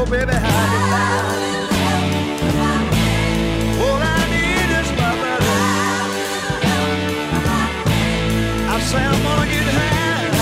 Oh, baby, how you like? All I need is my brother. I say I'm gonna get high.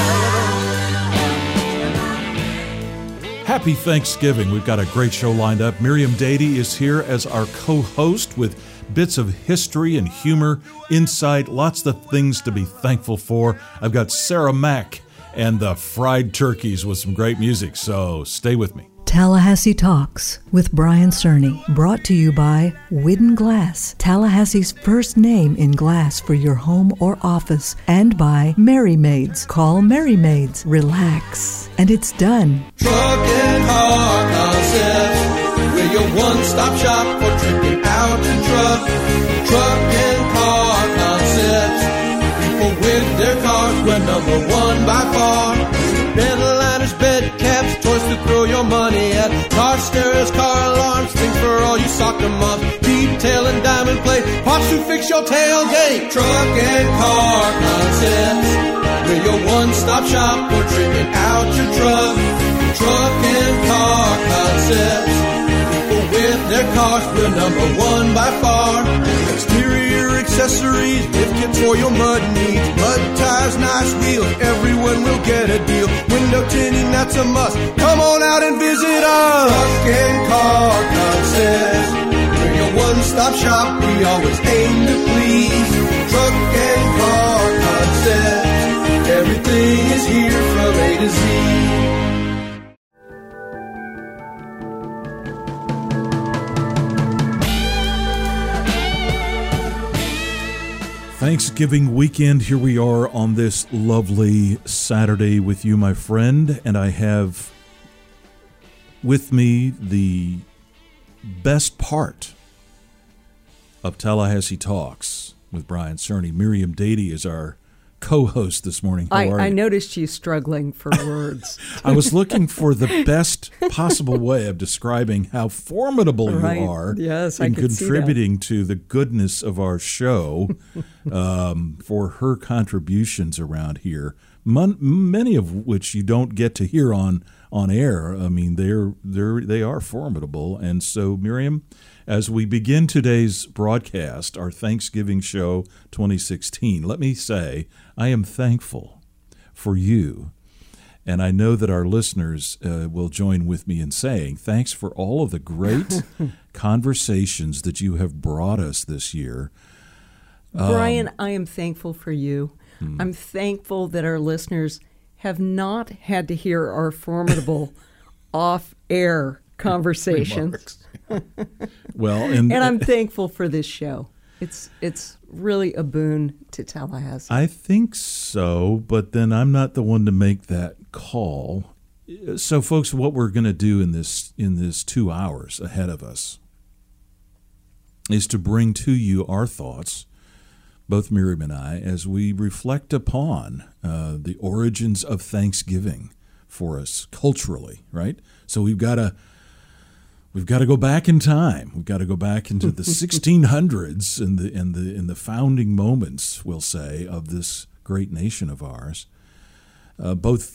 Happy Thanksgiving. We've got a great show lined up. Miriam Dady is here as our co-host with bits of history and humor, insight, lots of things to be thankful for. I've got Sarah Mack and the Fried Turkeys with some great music, so stay with me. Tallahassee Talks with Brian Cerny, brought to you by Widden Glass, Tallahassee's first name in glass for your home or office, and by Merry Maids. Call Merry Maids. Relax. And it's done. Truck and Car Concepts, we're your one-stop shop for tripping out your truck. Truck and Car Concepts, people with their cars, we're number one by far. Bed liners, bed caps, toys to throw your money at. Car stereos, car alarms, things for all you soccer moms. Detail and diamond plate, parts to fix your tailgate. Truck and Car Concepts, we're your one-stop shop for trimming out your truck. Truck and Car Concepts, people with their cars, we're number one by far. Exterior accessories, lift kits for your mud needs. Mud tires, nice wheels, everyone will get a deal. Window tinting, that's a must. Come on out and visit us. Truck and Car Concepts, we're your one-stop shop, we always aim to please. Truck and Car Concepts, everything is here from A to Z. Thanksgiving weekend, here we are on this lovely Saturday with you, my friend, and I have with me the best part of Tallahassee Talks with Brian Cerny. Miriam Dady is our co-host this morning. How are you? I noticed you struggling for words. I was looking for the best possible way of describing how formidable you are in contributing to the goodness of our show for her contributions around here, many of which you don't get to hear on air. I mean, they are formidable. And so, Miriam, as we begin today's broadcast, our Thanksgiving show 2016, let me say I am thankful for you. And I know that our listeners will join with me in saying thanks for all of the great conversations that you have brought us this year. Brian, I am thankful for you. I'm thankful that our listeners have not had to hear our formidable off-air conversations. Well, and I'm thankful for this show. It's really a boon to Tallahassee. I think so, but then I'm not the one to make that call. So, folks, what we're going to do in this 2 hours ahead of us is to bring to you our thoughts, both Miriam and I, as we reflect upon the origins of Thanksgiving for us culturally, right? So we've got to go back in time. We've got to go back into the 1600s in the founding moments, we'll say, of this great nation of ours, both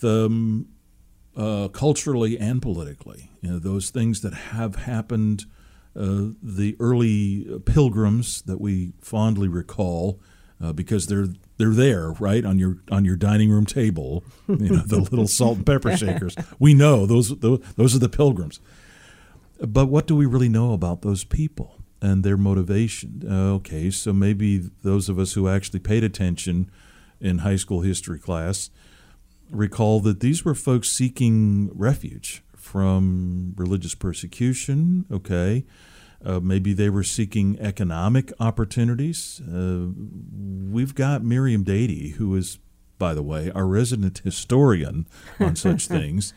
culturally and politically. You know, those things that have happened. The early pilgrims that we fondly recall, because they're there, right, on your dining room table. You know, the little salt and pepper shakers. We know those are the pilgrims. But what do we really know about those people and their motivation? Okay, so maybe those of us who actually paid attention in high school history class recall that these were folks seeking refuge from religious persecution, okay. Maybe they were seeking economic opportunities. We've got Miriam Dady, who is, by the way, our resident historian on such things.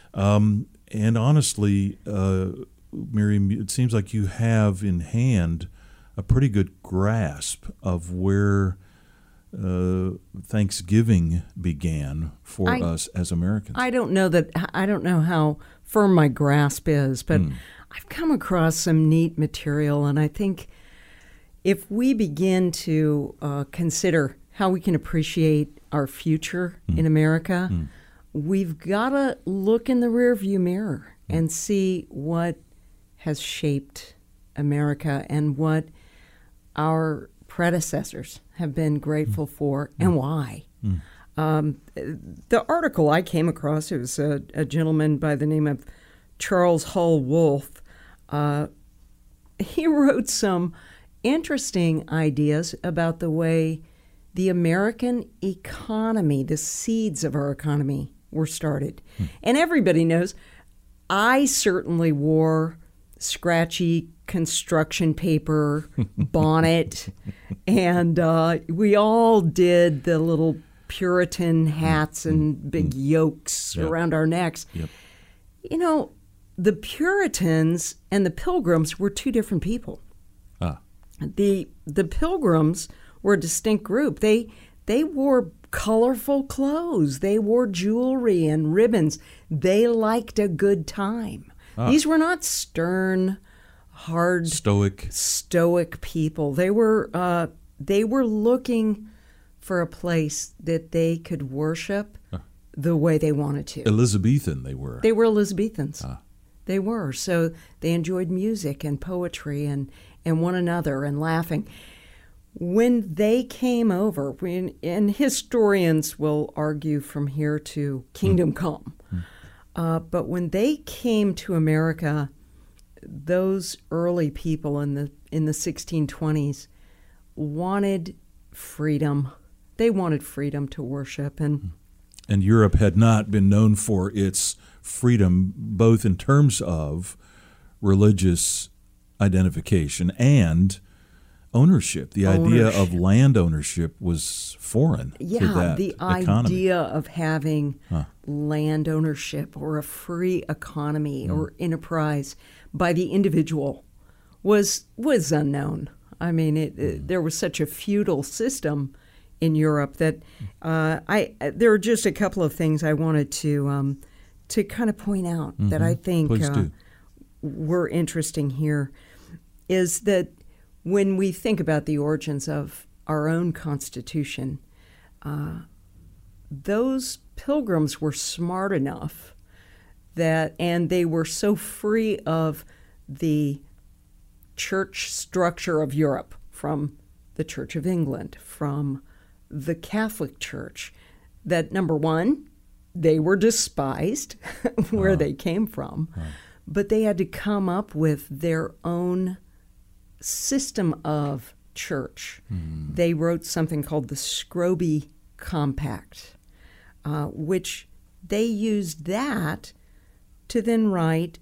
And honestly, Miriam, it seems like you have in hand a pretty good grasp of where Thanksgiving began for us as Americans. I don't know how firm my grasp is, but I've come across some neat material, and I think if we begin to consider how we can appreciate our future in America, we've got to look in the rearview mirror and see what has shaped America and what our predecessors have been grateful for and why. The article I came across, it was a gentleman by the name of Charles Hull Wolf. He wrote some interesting ideas about the way the American economy, the seeds of our economy, were started. And everybody knows I certainly wore scratchy construction paper bonnet, and we all did the little Puritan hats and big yokes around our necks. Yep. You know, the Puritans and the Pilgrims were two different people. The Pilgrims were a distinct group. They wore colorful clothes. They wore jewelry and ribbons. They liked a good time. These were not stern, hard, stoic people. They were looking for a place that they could worship the way they wanted to. Elizabethan, they were. They were Elizabethans. They were. So they enjoyed music and poetry and one another and laughing. When they came over, and historians will argue from here to kingdom come, but when they came to America, those early people in the 1620s wanted freedom. They wanted freedom to worship, and Europe had not been known for its freedom, both in terms of religious identification and ownership. The idea of land ownership was foreign to that the economy. Idea of having land ownership or a free economy or enterprise by the individual was unknown. I mean, there was such a feudal system in Europe that there are just a couple of things I wanted to kind of point out that I think were interesting here, is that when we think about the origins of our own Constitution, those Pilgrims were smart enough and they were so free of the church structure of Europe, from the Church of England, from the Catholic Church, that number one, they were despised where they came from, but they had to come up with their own system of church. They wrote something called the Scrooby Compact, which they used that to then write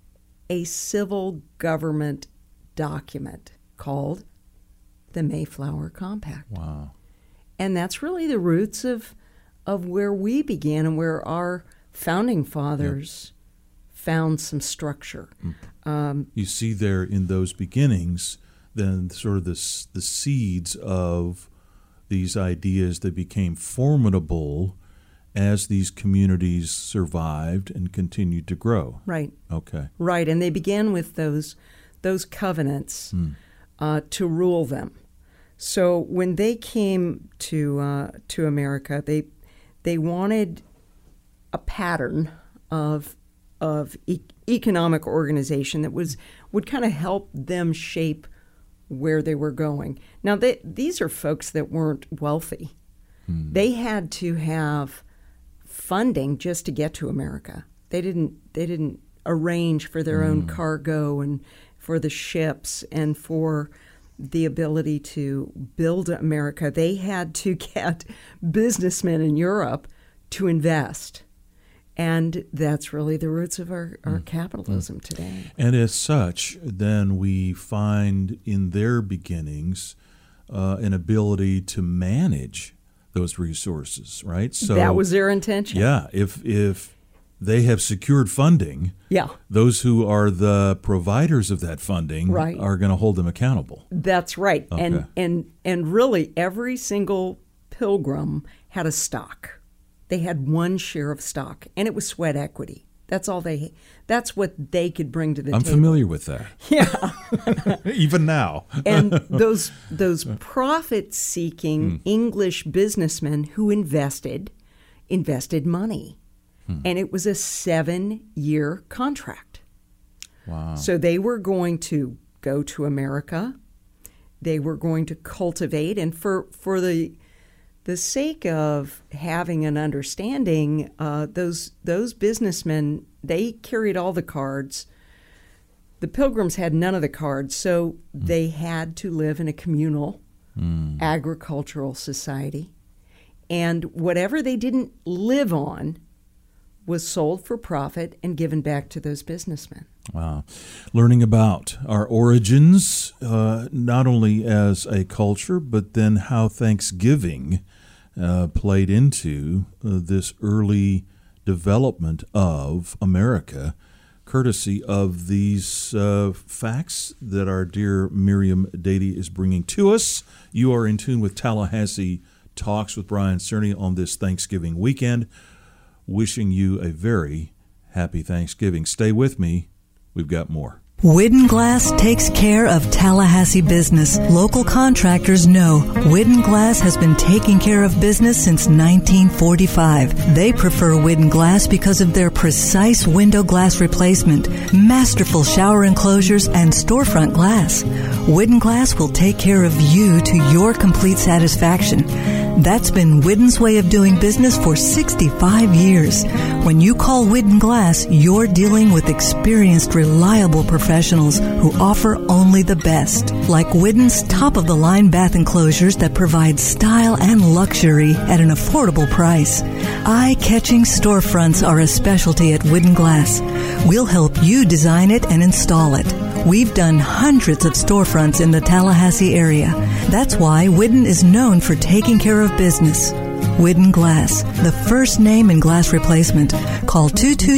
a civil government document called the Mayflower Compact. Wow. And that's really the roots of where we began and where our founding fathers found some structure. You see there in those beginnings then sort of the seeds of these ideas that became formidable as these communities survived and continued to grow. Right. Okay. Right, and they began with those covenants to rule them. So when they came to America, they wanted a pattern of economic organization that would kind of help them shape where they were going. Now, these are folks that weren't wealthy. They had to have funding just to get to America. They didn't arrange for their own cargo and for the ships and for the ability to build America. They had to get businessmen in Europe to invest. And that's really the roots of our capitalism today. And as such, then we find in their beginnings an ability to manage those resources, right? So that was their intention. Yeah, if they have secured funding, those who are the providers of that funding are going to hold them accountable. That's right. Okay. And really every single pilgrim had a stock. They had one share of stock, and it was sweat equity. That's what they could bring to the table. I'm familiar with that. Yeah. Even now. And those profit-seeking English businessmen who invested money. and it was a 7-year contract. Wow. So they were going to go to America. They were going to cultivate, and for the sake of having an understanding, those businessmen, they carried all the cards. The Pilgrims had none of the cards, so they had to live in a communal agricultural society. And whatever they didn't live on was sold for profit and given back to those businessmen. Wow. Learning about our origins, not only as a culture, but then how Thanksgiving played into this early development of America, courtesy of these facts that our dear Miriam Dady is bringing to us. You are in tune with Tallahassee Talks with Brian Cerny on this Thanksgiving weekend. Wishing you a very happy Thanksgiving. Stay with me. We've got more. Widden Glass takes care of Tallahassee business. Local contractors know Widden Glass has been taking care of business since 1945. They prefer Widden Glass because of their precise window glass replacement, masterful shower enclosures, and storefront glass. Widden Glass will take care of you to your complete satisfaction. That's been Widden's way of doing business for 65 years. When you call Widden Glass, you're dealing with experienced, reliable professionals who offer only the best. Like Widden's top-of-the-line bath enclosures that provide style and luxury at an affordable price. Eye-catching storefronts are a specialty at Widden Glass. We'll help you design it and install it. We've done hundreds of storefronts in the Tallahassee area. That's why Widden is known for taking care of business. Widden Glass, the first name in glass replacement. Call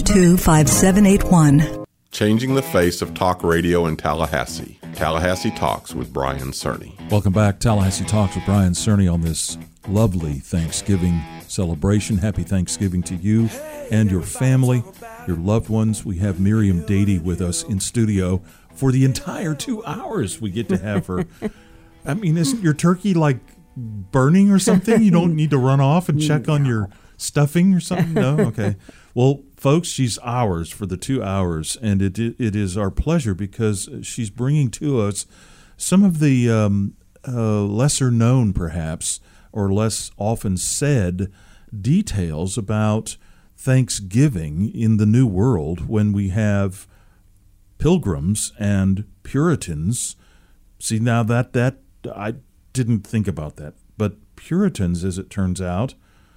222-5781. Changing the face of talk radio in Tallahassee. Tallahassee Talks with Brian Cerny. Welcome back. Tallahassee Talks with Brian Cerny on this lovely Thanksgiving celebration. Happy Thanksgiving to you and your family, your loved ones. We have Miriam Dady with us in studio for the entire 2 hours we get to have her. I mean, isn't your turkey like burning or something? You don't need to run off and check on your stuffing or something? No? Okay. Well, folks, she's ours for the 2 hours, and it is our pleasure because she's bringing to us some of the lesser known, perhaps, or less often said details about Thanksgiving in the New World when we have Pilgrims and Puritans. See, now that I didn't think about that, but Puritans, as it turns out,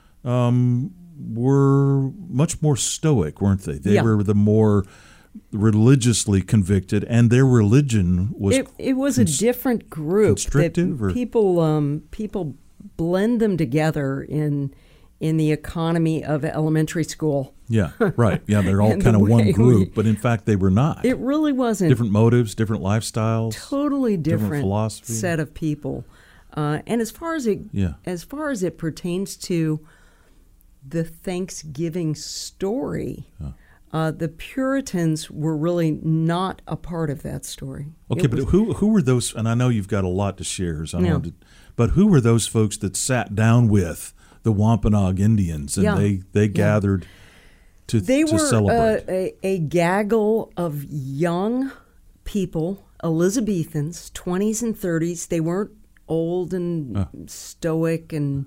were much more stoic, weren't they? They were the more religiously convicted, and their religion was it was a different group. Constrictive, or people blend them together in the economy of elementary school. Yeah, right. Yeah, they're all kind of one group, but in fact they were not. It really wasn't. Different motives, different lifestyles, totally different philosophy. Set of people. And as far as it pertains to the Thanksgiving story, the Puritans were really not a part of that story. Okay, but who were those? And I know you've got a lot to share, but who were those folks that sat down with the Wampanoag Indians and they gathered to celebrate? They were a gaggle of young people, Elizabethans, 20s and 30s. They weren't old and stoic and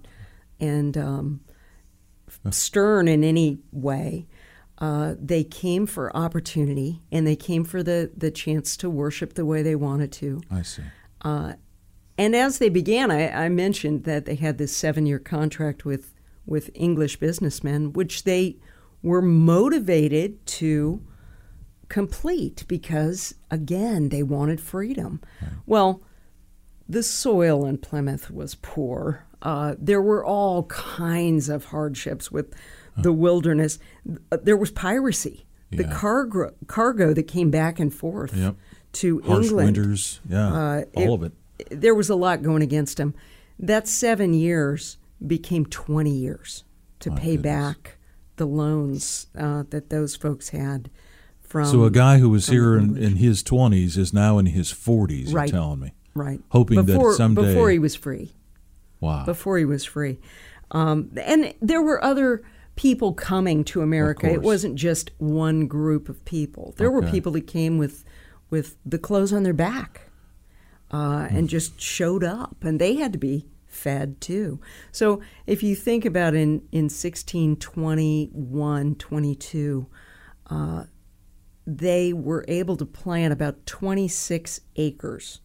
stern in any way. They came for opportunity, and they came for the chance to worship the way they wanted to. I see. And as they began, I mentioned that they had this 7-year contract with English businessmen, which they were motivated to complete because, again, they wanted freedom. Right. Well, the soil in Plymouth was poor. There were all kinds of hardships with the wilderness. There was piracy. The cargo that came back and forth to Harsh England. Winters, all of it. There was a lot going against them. That 7 years became 20 years to pay back the loans that those folks had from. So a guy who was here in his 20s is now in his 40s, right. You're telling me. Right. Hoping that someday. Before he was free. Wow. Before he was free. And there were other people coming to America. It course. wasn't just one group of people. There were Okay. people that came with the clothes on their back and just showed up, and they had to be fed too. So if you think about in 1621, 22, they were able to plant about 26 acres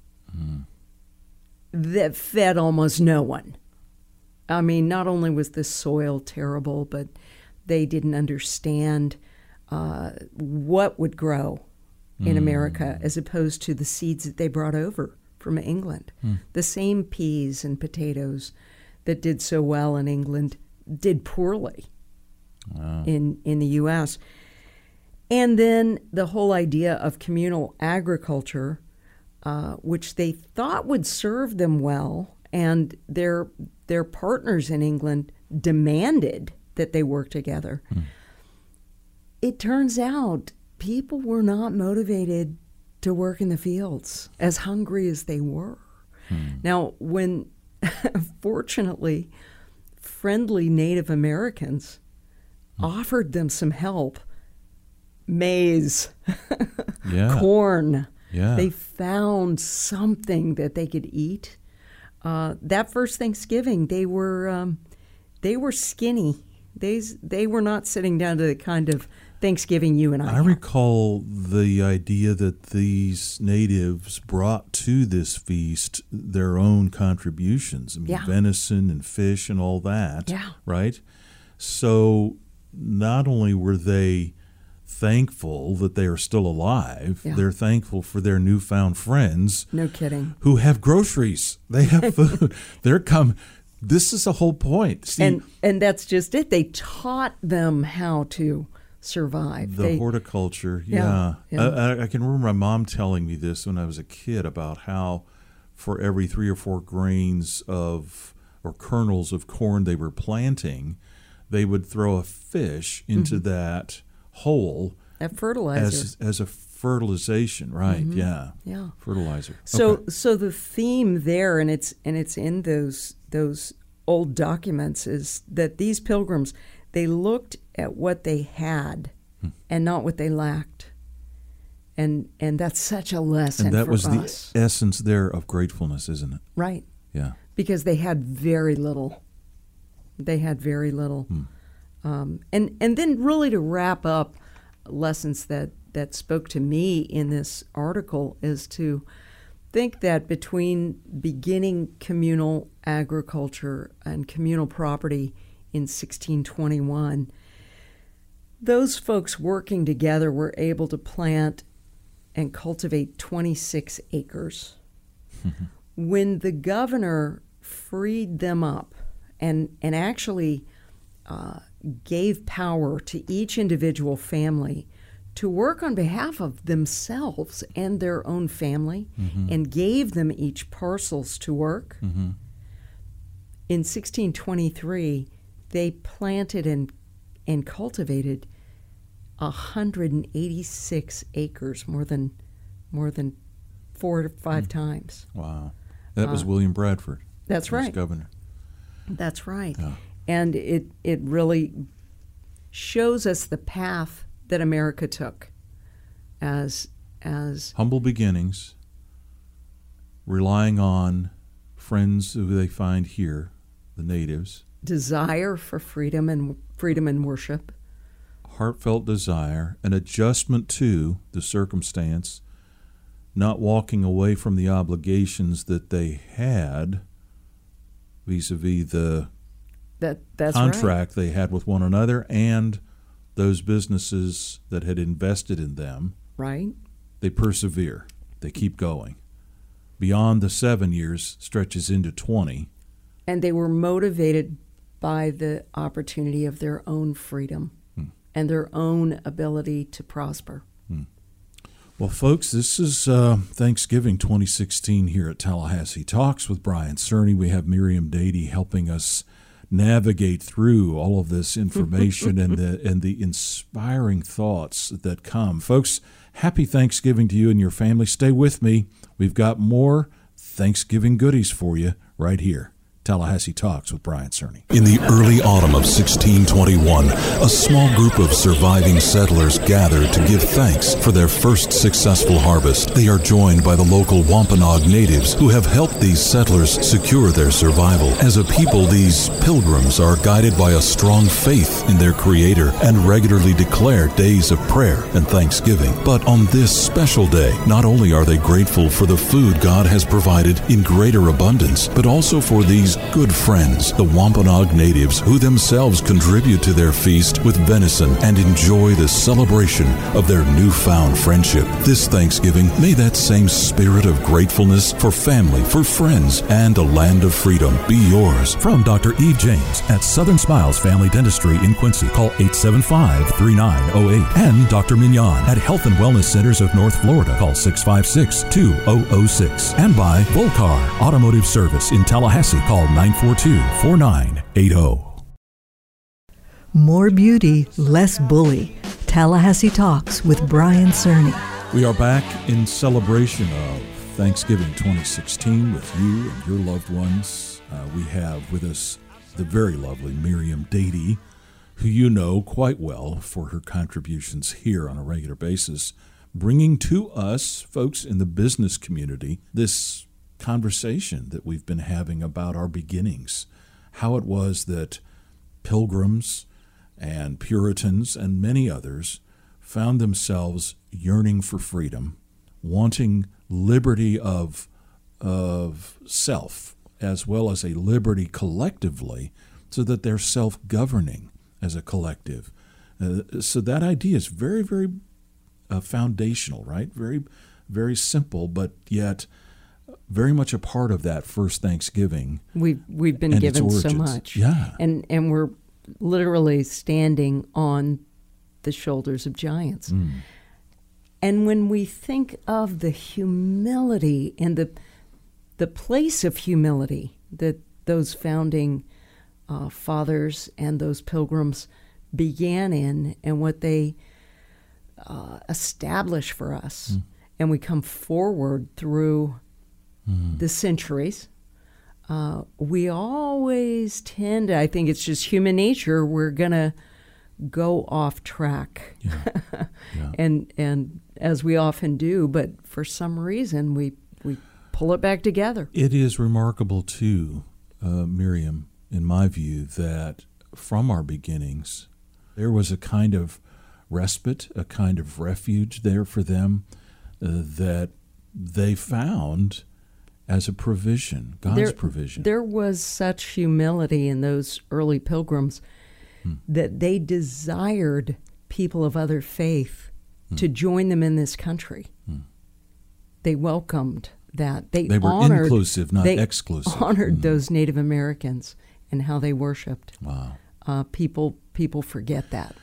that fed almost no one. I mean, not only was the soil terrible, but they didn't understand what would grow in America as opposed to the seeds that they brought over from England. The same peas and potatoes that did so well in England did poorly in the U.S. And then the whole idea of communal agriculture, which they thought would serve them well, and their partners in England demanded that they work together. It turns out people were not motivated to work in the fields, as hungry as they were. Now, when fortunately friendly Native Americans offered them some help, maize, Yeah. corn, Yeah. they found something that they could eat. That first Thanksgiving, they were skinny. They were not sitting down to the kind of Thanksgiving you and I I had. recall the idea that these natives brought to this feast their own contributions. I mean, Yeah. venison and fish and all that. Yeah. Right? So not only were they thankful that they are still alive, Yeah. they're thankful for their newfound friends No kidding. who have groceries. They have food. This is the whole point. See, And that's just it. They taught them how to survive. the horticulture, Yeah, yeah. yeah. I can remember my mom telling me this when I was a kid about how for every 3 or 4 grains of or kernels of corn they were planting, they would throw a fish into that hole that fertilizer. as a fertilization, right? Yeah, Yeah. fertilizer. So Okay. so the theme there, and it's in those old documents, is that these pilgrims, they looked at what they had and not what they lacked. And that's such a lesson and that for was us. the essence there of gratefulness, isn't it? Right. Yeah. Because they had very little. They had very little. And then really to wrap up lessons that spoke to me in this article is to think that between beginning communal agriculture and communal property in 1621, those folks working together were able to plant and cultivate 26 acres. When the governor freed them up and actually gave power to each individual family to work on behalf of themselves and their own family, and gave them each parcels to work, in 1623, they planted and cultivated 186 acres, more than 4 to 5 times. Wow. That was William Bradford. That's He was right. governor. That's right. Yeah. And it really shows us the path that America took as Humble beginnings, relying on friends who they find here, the natives, desire for freedom and worship. heartfelt desire, an adjustment to the circumstance, not walking away from the obligations that they had vis-a-vis the That's contract they had with one another and those businesses that had invested in them. right. They persevere. They keep going. Beyond the 7 years stretches into 20. And they were motivated by the opportunity of their own freedom and their own ability to prosper. Well, folks, this is Thanksgiving 2016 here at Tallahassee Talks with Brian Cerny. We have Miriam Dady helping us navigate through all of this information and the inspiring thoughts that come. Folks, happy Thanksgiving to you and your family. Stay with me. We've got more Thanksgiving goodies for you right here. Tallahassee Talks with Brian Cerny. In the early autumn of 1621, a small group of surviving settlers gathered to give thanks for their first successful harvest. They are joined by the local Wampanoag natives who have helped these settlers secure their survival. As a people, these pilgrims are guided by a strong faith in their Creator and regularly declare days of prayer and thanksgiving. But on this special day, not only are they grateful for the food God has provided in greater abundance, but also for these good friends, the Wampanoag natives, who themselves contribute to their feast with venison and enjoy the celebration of their newfound friendship. This Thanksgiving, may that same spirit of gratefulness for family, for friends, and a land of freedom be yours. From Dr. Eve James at Southern Smiles Family Dentistry in Quincy. Call 875-3908. And Dr. Mignon at Health and Wellness Centers of North Florida. Call 656-2006. And by Volcar Automotive Service in Tallahassee. Call 942-4980. More beauty, less bully. Tallahassee Talks with Brian Cerny. We are back in celebration of Thanksgiving 2016 with you and your loved ones. We have with us the very lovely Miriam Dady, who you know quite well for her contributions here on a regular basis, bringing to us, folks in the business community, this conversation that we've been having about our beginnings, how it was that pilgrims and Puritans and many others found themselves yearning for freedom, wanting liberty of self as well as a liberty collectively, so that they're self-governing as a collective. So that idea is very, very foundational, right? Very, very simple, but yet very much a part of that first Thanksgiving. We've been given so much. Yeah. And we're literally standing on the shoulders of giants. And when we think of the humility and the place of humility that those founding fathers and those pilgrims began in, and what they establish for us, and we come forward through the centuries, we always tend to, I think it's just human nature, we're going to go off track. Yeah. And as we often do, but for some reason we pull it back together. It is remarkable too, Miriam, in my view, that from our beginnings, there was a kind of respite, a kind of refuge there for them that they found as a provision, God's provision. There was such humility in those early pilgrims that they desired people of other faith to join them in this country. They welcomed that. They were honored, inclusive, not exclusive. Honored those Native Americans and how they worshipped. Wow. People forget that.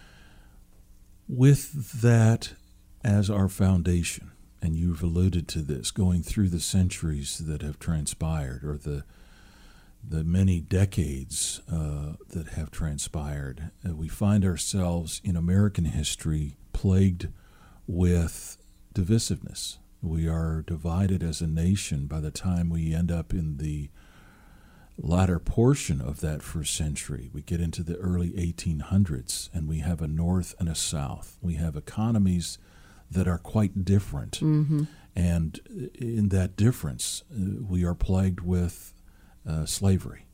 With that as our foundation, and you've alluded to this, going through the centuries that have transpired, or the many decades that have transpired, we find ourselves in American history plagued with divisiveness. We are divided as a nation by the time we end up in the latter portion of that first century. We get into the early 1800s, and we have a North and a South. We have economies that are quite different. And in that difference, we are plagued with slavery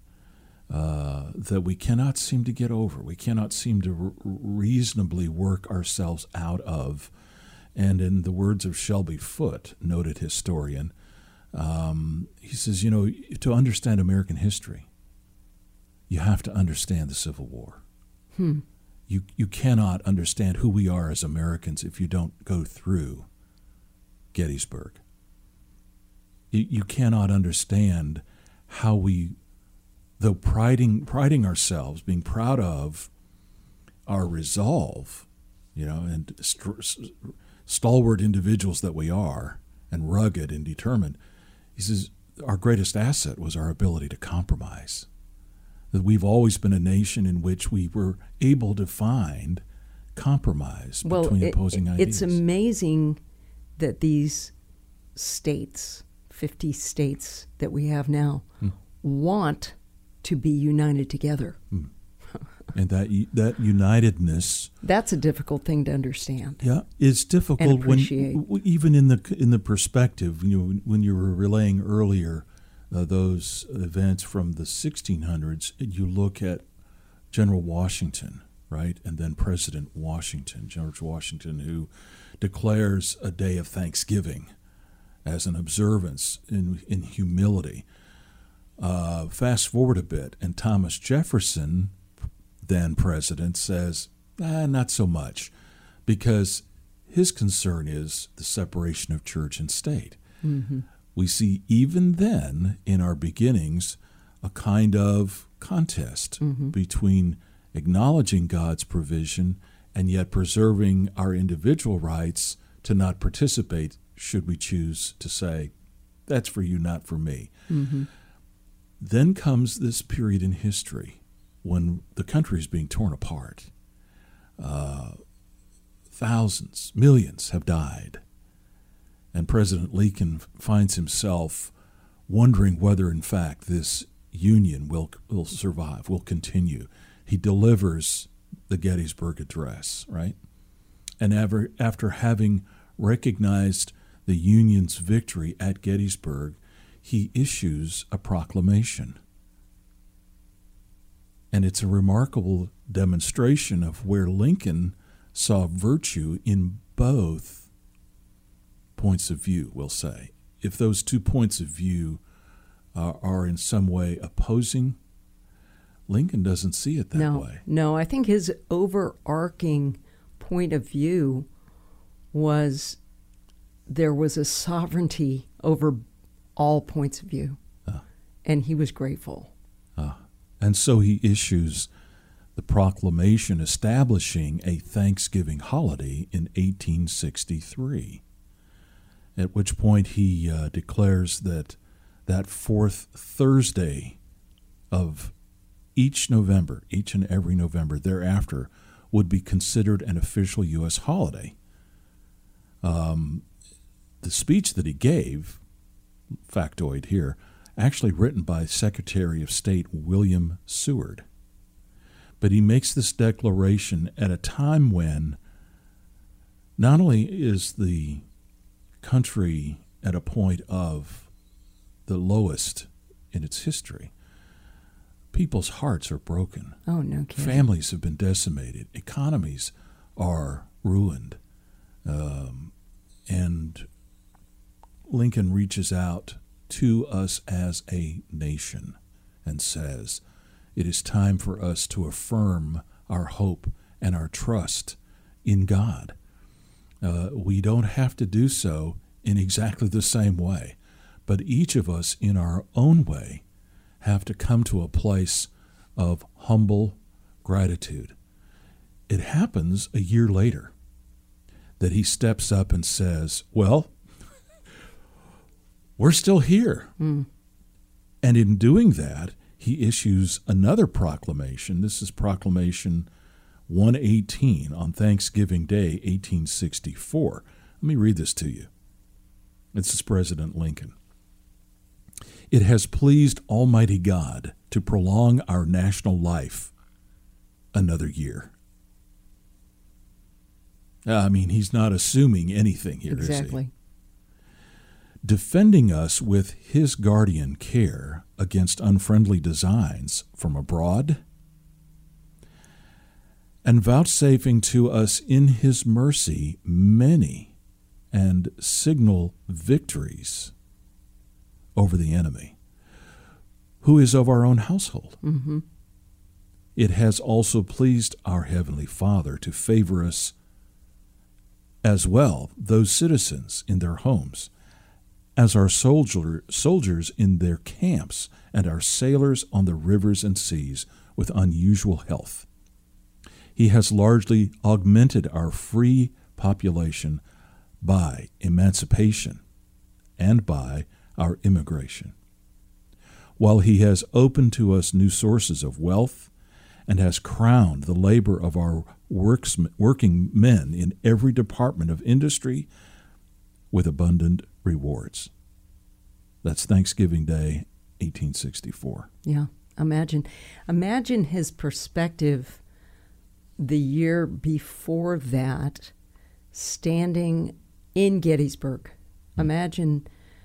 that we cannot seem to get over. We cannot seem to reasonably work ourselves out of. And in the words of Shelby Foote, noted historian, he says, to understand American history, you have to understand the Civil War. You cannot understand who we are as Americans if you don't go through Gettysburg. You cannot understand how we, though priding ourselves, being proud of our resolve, and stalwart individuals that we are, and rugged and determined, he says our greatest asset was our ability to compromise. That we've always been a nation in which we were able to find compromise between opposing ideas. It's amazing that these states, 50 states that we have now, want to be united together. And that unitedness, that's a difficult thing to understand. yeah, is difficult And appreciate. when even in the perspective. When you were relaying earlier those events from the 1600s, you look at General Washington, right, and then President Washington, George Washington, who declares a day of Thanksgiving as an observance in humility. Fast forward a bit, and Thomas Jefferson, then president, says, not so much, because his concern is the separation of church and state. Mm-hmm. We see even then in our beginnings a kind of contest between acknowledging God's provision and yet preserving our individual rights to not participate should we choose to say, that's for you, not for me. Mm-hmm. Then comes this period in history when the country is being torn apart. Thousands, millions have died. And President Lincoln finds himself wondering whether, in fact, this union will survive, will continue. He delivers the Gettysburg Address, right? And after having recognized the Union's victory at Gettysburg, he issues a proclamation. And it's a remarkable demonstration of where Lincoln saw virtue in both points of view, we'll say. If those two points of view are in some way opposing, Lincoln doesn't see it that way. No, I think his overarching point of view was there was a sovereignty over all points of view, and he was grateful. And so he issues the proclamation establishing a Thanksgiving holiday in 1863, at which point he declares that fourth Thursday of each November, each and every November thereafter, would be considered an official U.S. holiday. The speech that he gave, factoid here, actually written by Secretary of State William Seward. But he makes this declaration at a time when not only is the country at a point of the lowest in its history, people's hearts are broken. Oh, no kidding. Families have been decimated. Economies are ruined. And Lincoln reaches out to us as a nation and says, it is time for us to affirm our hope and our trust in God. We don't have to do so in exactly the same way, but each of us in our own way have to come to a place of humble gratitude. It happens a year later that he steps up and says, well, we're still here. And in doing that, he issues another proclamation. This is Proclamation 118 on Thanksgiving Day, 1864. Let me read this to you. This is President Lincoln. It has pleased Almighty God to prolong our national life another year. I mean, he's not assuming anything here, Exactly. is he? Defending us with his guardian care against unfriendly designs from abroad, and vouchsafing to us in his mercy many and signal victories over the enemy, who is of our own household. Mm-hmm. It has also pleased our Heavenly Father to favor us as well, those citizens in their homes, as our soldiers in their camps, and our sailors on the rivers and seas with unusual health. He has largely augmented our free population by emancipation and by our immigration, while he has opened to us new sources of wealth and has crowned the labor of our working men in every department of industry with abundant rewards. That's Thanksgiving Day, 1864. Yeah. Imagine his perspective the year before that, standing in Gettysburg. Imagine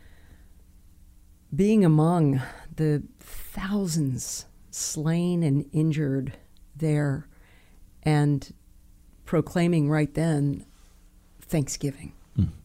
being among the thousands slain and injured there and proclaiming right then Thanksgiving.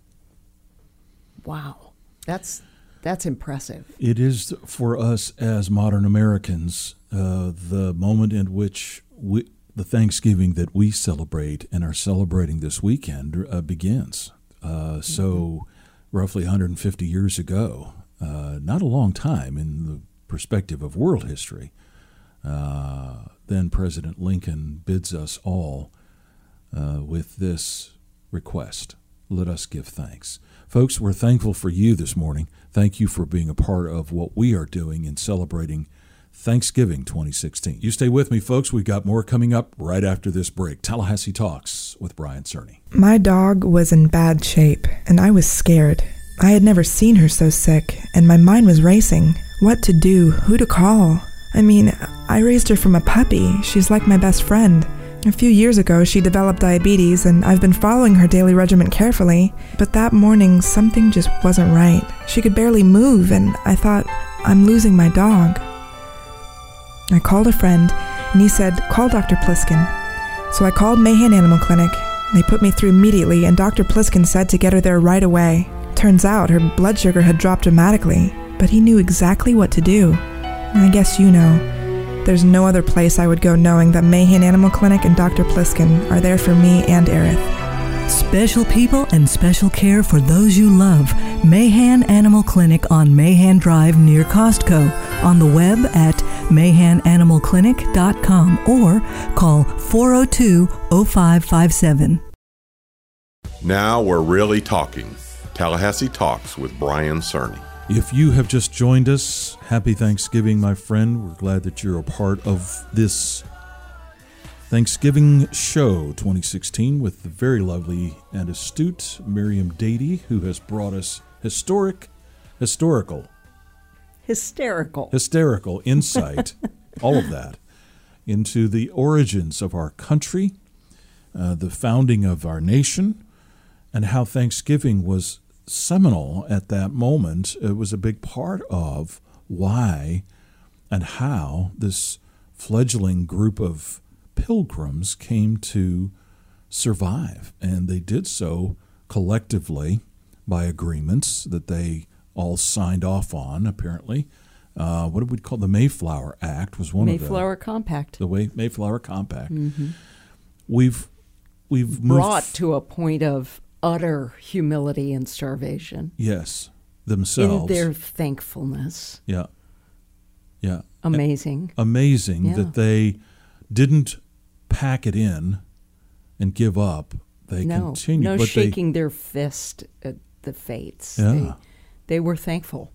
Wow. That's impressive. It is for us as modern Americans, the moment in which the Thanksgiving that we celebrate and are celebrating this weekend begins. So roughly 150 years ago, not a long time in the perspective of world history, then President Lincoln bids us all with this request: let us give thanks. Folks, we're thankful for you this morning. Thank you for being a part of what we are doing in celebrating Thanksgiving 2016. You stay with me, folks. We've got more coming up right after this break. Tallahassee Talks with Brian Cerny. My dog was in bad shape, and I was scared. I had never seen her so sick, and my mind was racing. What to do? Who to call? I mean, I raised her from a puppy. She's like my best friend. A few years ago, she developed diabetes, and I've been following her daily regimen carefully. But that morning, something just wasn't right. She could barely move, and I thought, I'm losing my dog. I called a friend, and he said, call Dr. Pliskin. So I called Mahan Animal Clinic. They put me through immediately, and Dr. Pliskin said to get her there right away. Turns out her blood sugar had dropped dramatically, but he knew exactly what to do. I guess you know. There's no other place I would go knowing that Mahan Animal Clinic and Dr. Pliskin are there for me and Aerith. Special people and special care for those you love. Mahan Animal Clinic on Mahan Drive near Costco. On the web at mahananimalclinic.com or call 402-0557. Now we're really talking. Tallahassee Talks with Brian Cerny. If you have just joined us, happy Thanksgiving, my friend. We're glad that you're a part of this Thanksgiving show 2016 with the very lovely and astute Miriam Dady, who has brought us hysterical insight, all of that, into the origins of our country, the founding of our nation, and how Thanksgiving was seminal at that moment. It was a big part of why and how this fledgling group of pilgrims came to survive. And they did so collectively by agreements that they all signed off on, apparently. What did we call the Mayflower Act was one Mayflower Compact. The Mayflower Compact. Mm-hmm. We've brought to a point of utter humility and starvation. Yes, themselves. In their thankfulness. Yeah. Amazing. Amazing that they didn't pack it in and give up. They continued. No shaking their fist at the fates. Yeah. They were thankful.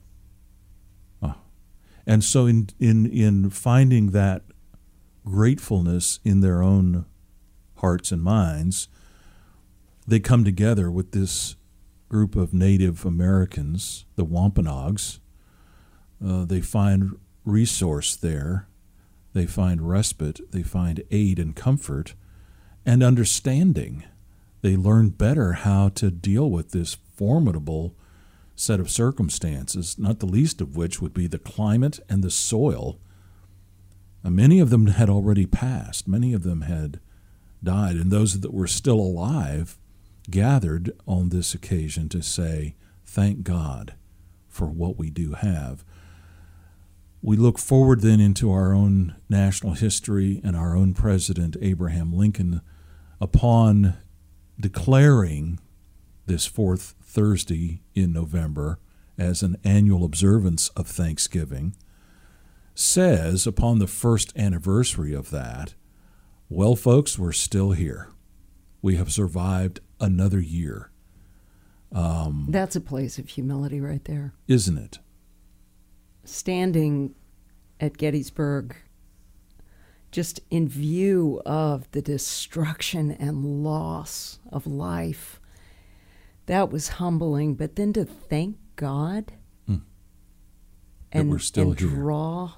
And so in finding that gratefulness in their own hearts and minds, they come together with this group of Native Americans, the Wampanoags. They find resource there. They find respite. They find aid and comfort and understanding. They learn better how to deal with this formidable set of circumstances, not the least of which would be the climate and the soil. Many of them had already passed. Many of them had died, and those that were still alive gathered on this occasion to say, thank God for what we do have. We look forward then into our own national history and our own President Abraham Lincoln, upon declaring this fourth Thursday in November as an annual observance of Thanksgiving, says upon the first anniversary of that, well, folks, we're still here. We have survived another year. That's a place of humility right there. Isn't it? Standing at Gettysburg, just in view of the destruction and loss of life, that was humbling. But then to thank God that we're still here. Draw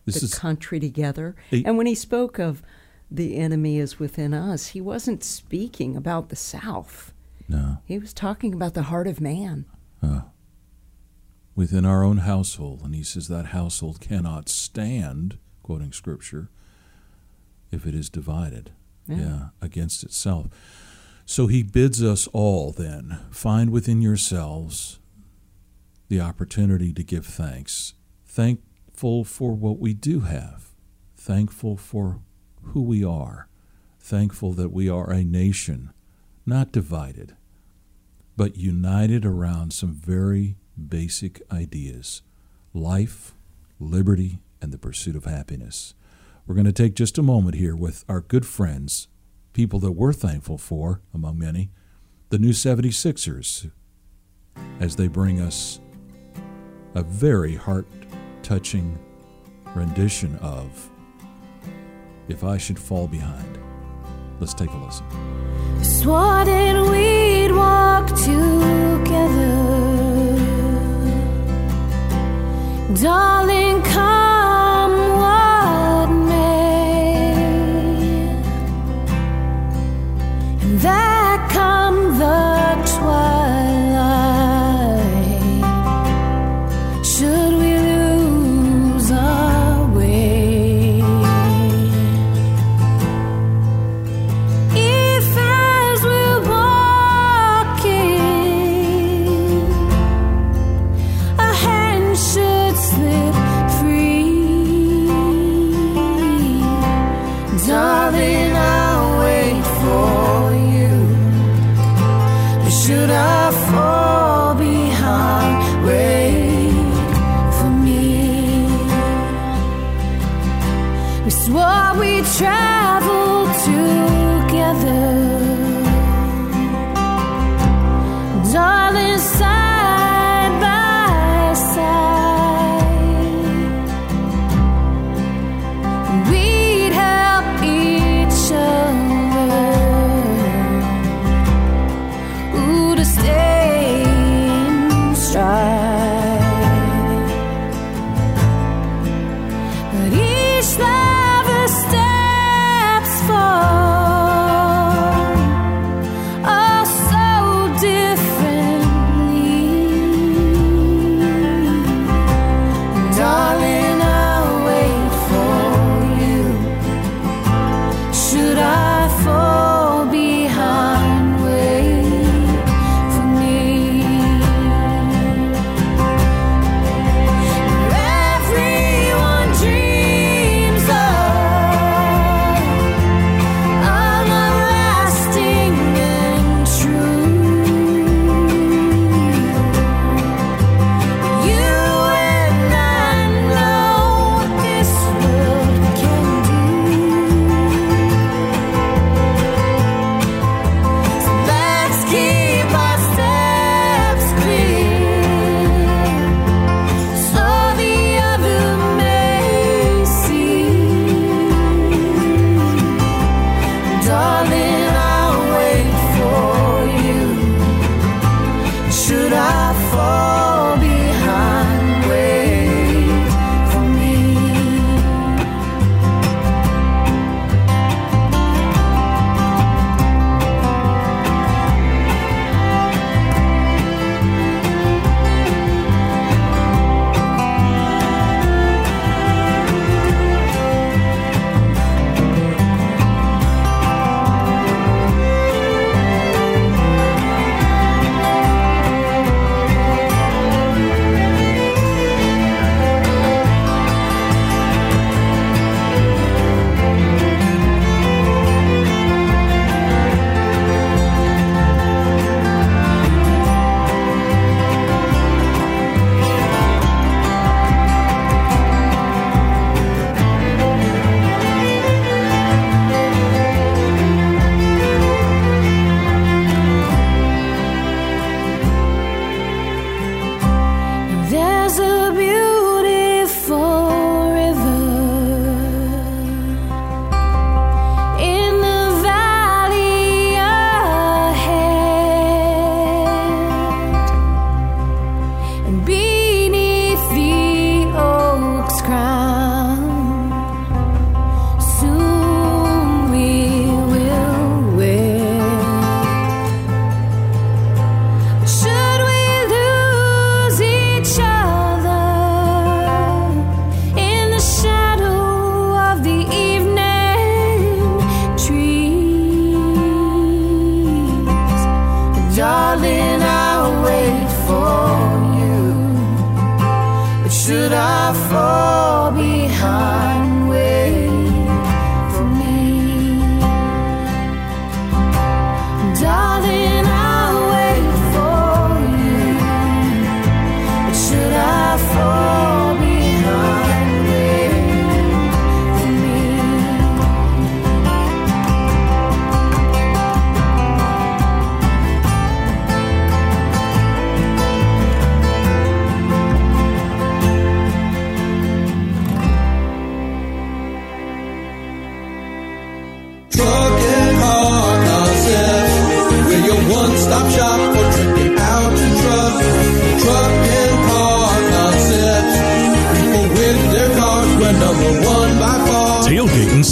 the country together. Hey. And when he spoke of the enemy is within us, he wasn't speaking about the South. No. He was talking about the heart of man. Within our own household. And he says that household cannot stand, quoting Scripture, if it is divided against itself. So he bids us all then, find within yourselves the opportunity to give thanks. Thankful for what we do have. Thankful for who we are. Thankful that we are a nation, not divided, but united around some very basic ideas: life, liberty, and the pursuit of happiness. We're going to take just a moment here with our good friends, people that we're thankful for, among many, the new 76ers, as they bring us a very heart-touching rendition of If I Should Fall Behind. Let's take a listen. Swore that we'd walk together, darling, come what may, and that come the twilight, should we lose our way, if as we're walking, a hand should slip free, darling, I'll wait for you. But should I fall behind, wait for me. We swore we'd travel together, darling, side by side. We'd help each other, ooh, to stay in stride. But each lover steps forward, oh, so differently. Darling, I'll wait for you. Should I fall behind, wait for me. Everyone dreams of lasting and true. You and I know what this world can do. So let's keep our steps clear, so the other may see. Darling, I'll wait for you. Should I fall behind, wait for me.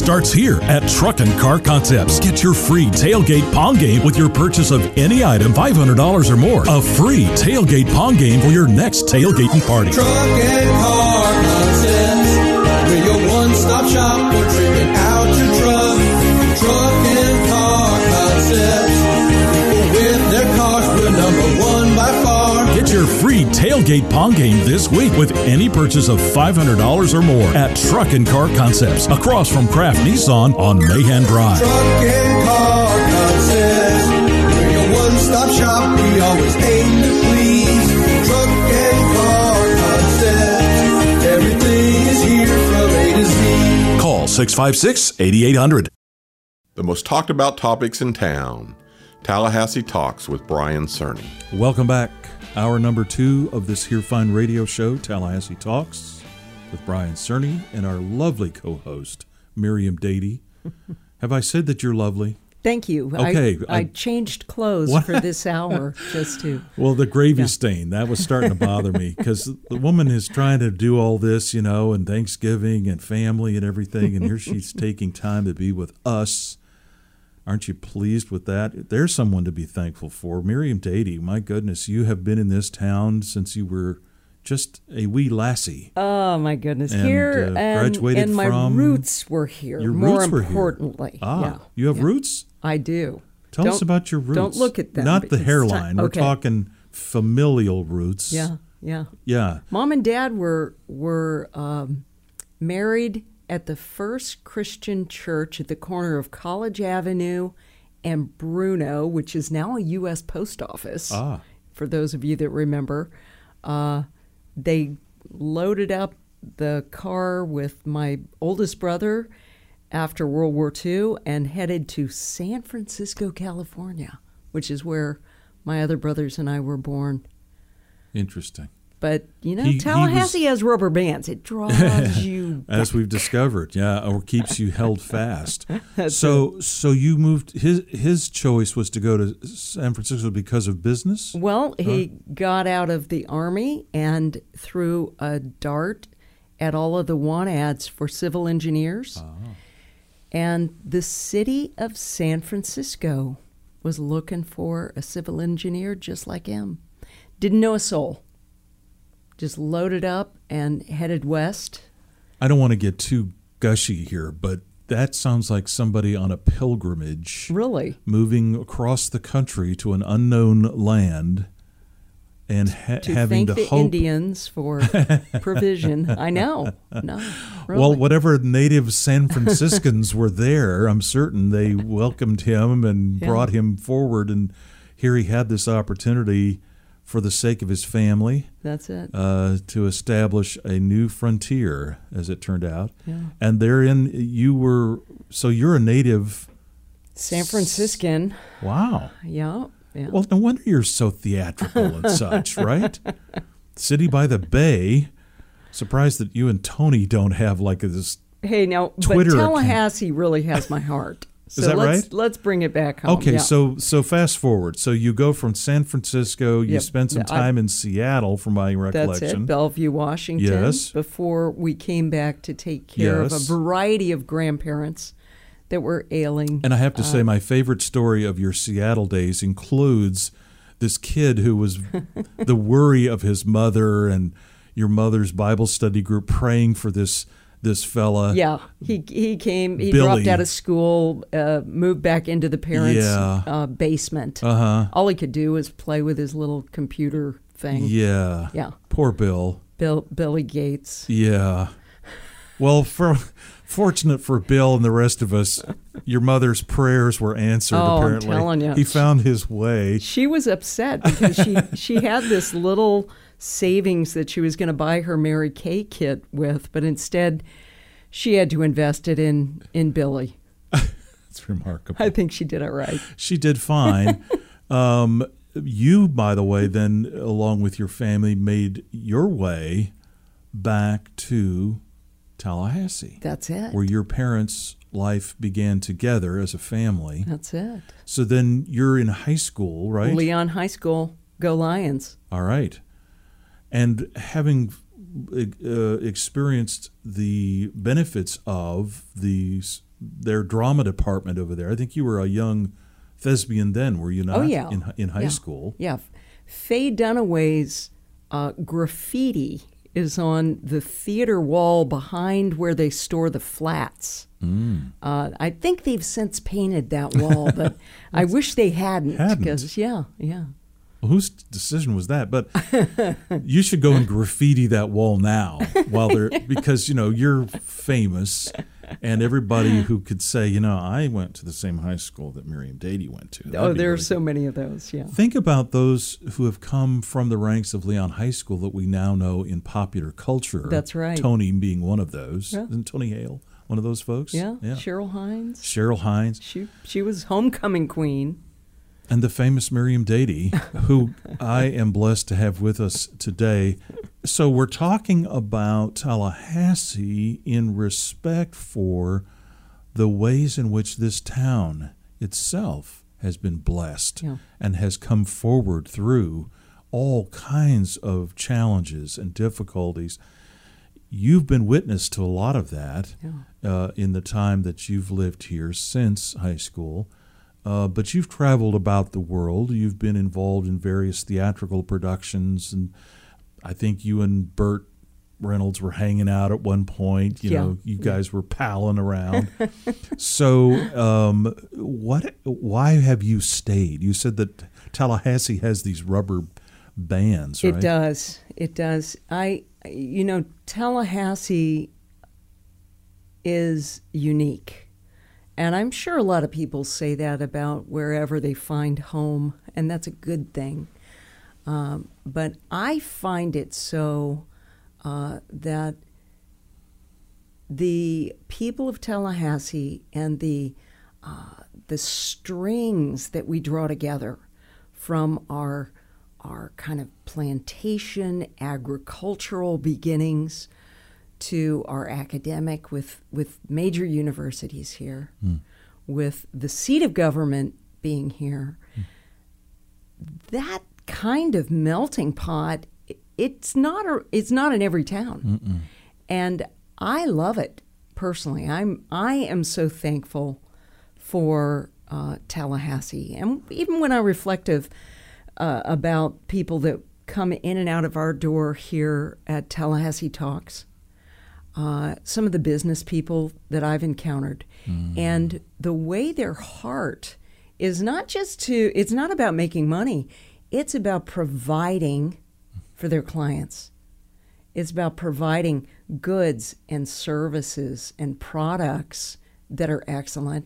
starts here at Truck and Car Concepts. Get your free tailgate pong game with your purchase of any item $500 or more. A free tailgate pong game for your next tailgating party. Truck and Car Concepts, we're your one-stop shop for trimming out your truck. Truck and Car Concepts, people with their cars, we're number one by far. Get your free tailgate pong game this week with any purchase of $500 or more at Truck and Car Concepts, across from Kraft Nissan on Mahan Drive. Truck and Car Concepts, we're your one-stop shop, we always aim to please. Truck and Car Concepts, everything is here from A to Z. Call 656-8800. The most talked about topics in town. Tallahassee Talks with Brian Cerny. Welcome back. Hour number 2 of this here fine radio show, Tallahassee Talks, with Brian Cerny and our lovely co-host, Miriam Dady. Have I said that you're lovely? Thank you. Okay. I changed clothes for this hour just to... Well, the gravy stain, that was starting to bother me because the woman is trying to do all this, and Thanksgiving and family and everything, and here she's taking time to be with us. Aren't you pleased with that? There's someone to be thankful for. Miriam Dady, my goodness, you have been in this town since you were just a wee lassie. Oh, my goodness. And, here, graduated and my from- roots were here, Your more roots were here. importantly. Yeah. You have roots? I do. Tell us about your roots. Don't look at them. Not the because- hairline. Okay. We're talking familial roots. Yeah. Yeah. Mom and Dad were married at the First Christian Church at the corner of College Avenue and Bruno, which is now a U.S. Post Office. For those of you that remember, they loaded up the car with my oldest brother after World War II and headed to San Francisco, California, which is where my other brothers and I were born. Interesting. But, he Tallahassee has rubber bands. It draws you back. As we've discovered, or keeps you held fast. So you moved, his choice was to go to San Francisco because of business? Well, he got out of the Army and threw a dart at all of the want ads for civil engineers. And the city of San Francisco was looking for a civil engineer just like him. Didn't know a soul. Just loaded up and headed west. I don't want to get too gushy here, but that sounds like somebody on a pilgrimage. Really? Moving across the country to an unknown land and to having thank to the hope. Indians for provision. I know. No, really. Well, whatever native San Franciscans were there, I'm certain they welcomed him and brought him forward. And here he had this opportunity for the sake of his family. That's it. To establish a new frontier, as it turned out. Yeah. And therein you're a native San Franciscan. Wow. Yeah. Well, no wonder you're so theatrical and such, right? City by the Bay. Surprised that you and Tony don't have like this. Hey, now, Twitter but Tallahassee really has my heart. So Is that right? Let's bring it back home. Okay, Yeah. so fast forward. So you go from San Francisco, you spend some time in Seattle, from my recollection. That's it, Bellevue, Washington. Yes. Before we came back to take care of a variety of grandparents that were ailing. And I have to say, my favorite story of your Seattle days includes this kid who was the worry of his mother and your mother's Bible study group praying for this fella. Yeah, he came, he Billy. dropped out of school, moved back into the parents' basement. All he could do was play with his little computer thing. Yeah. Yeah. Poor Bill. Billy Gates. Yeah. Well, fortunate for Bill and the rest of us, your mother's prayers were answered, apparently. I'm telling you. He found his way. She was upset because she had this little savings that she was going to buy her Mary Kay kit with, but instead she had to invest it in Billy. That's remarkable. I think she did it right. She did fine. You, by the way, then, along with your family, made your way back to Tallahassee. That's it. Where your parents' life began together as a family. That's it. So then you're in high school, right? Leon High School. Go Lions. All right. And having experienced the benefits of the their drama department over there. I think you were a young thespian then, were you not? Oh, yeah. In high school. Yeah. Faye Dunaway's graffiti is on the theater wall behind where they store the flats. I think they've since painted that wall, but I wish they hadn't. Because, yeah. Well, whose decision was that? But you should go and graffiti that wall now because, you're famous, and everybody who could say, I went to the same high school that Miriam Dady went to. There are so many of those, yeah. Think about those who have come from the ranks of Leon High School that we now know in popular culture. That's right. Tony being one of those. Yeah. Isn't Tony Hale one of those folks? Yeah. Cheryl Hines. She was homecoming queen. And the famous Miriam Dady, who I am blessed to have with us today. So we're talking about Tallahassee in respect for the ways in which this town itself has been blessed and has come forward through all kinds of challenges and difficulties. You've been witness to a lot of that in the time that you've lived here since high school. But you've traveled about the world. You've been involved in various theatrical productions, and I think you and Burt Reynolds were hanging out at one point. You guys were palling around. So, why have you stayed? You said that Tallahassee has these rubber bands, right? It does. Tallahassee is unique. And I'm sure a lot of people say that about wherever they find home, and that's a good thing. But I find it so that the people of Tallahassee and the strings that we draw together from our kind of plantation agricultural beginnings to our academic with major universities here, with the seat of government being here, that kind of melting pot, it's not in every town. And I love it personally. I am so thankful for Tallahassee. And even when I reflect about people that come in and out of our door here at Tallahassee Talks, some of the business people that I've encountered, and the way their heart is it's not about making money. It's about providing for their clients. It's about providing goods and services and products that are excellent,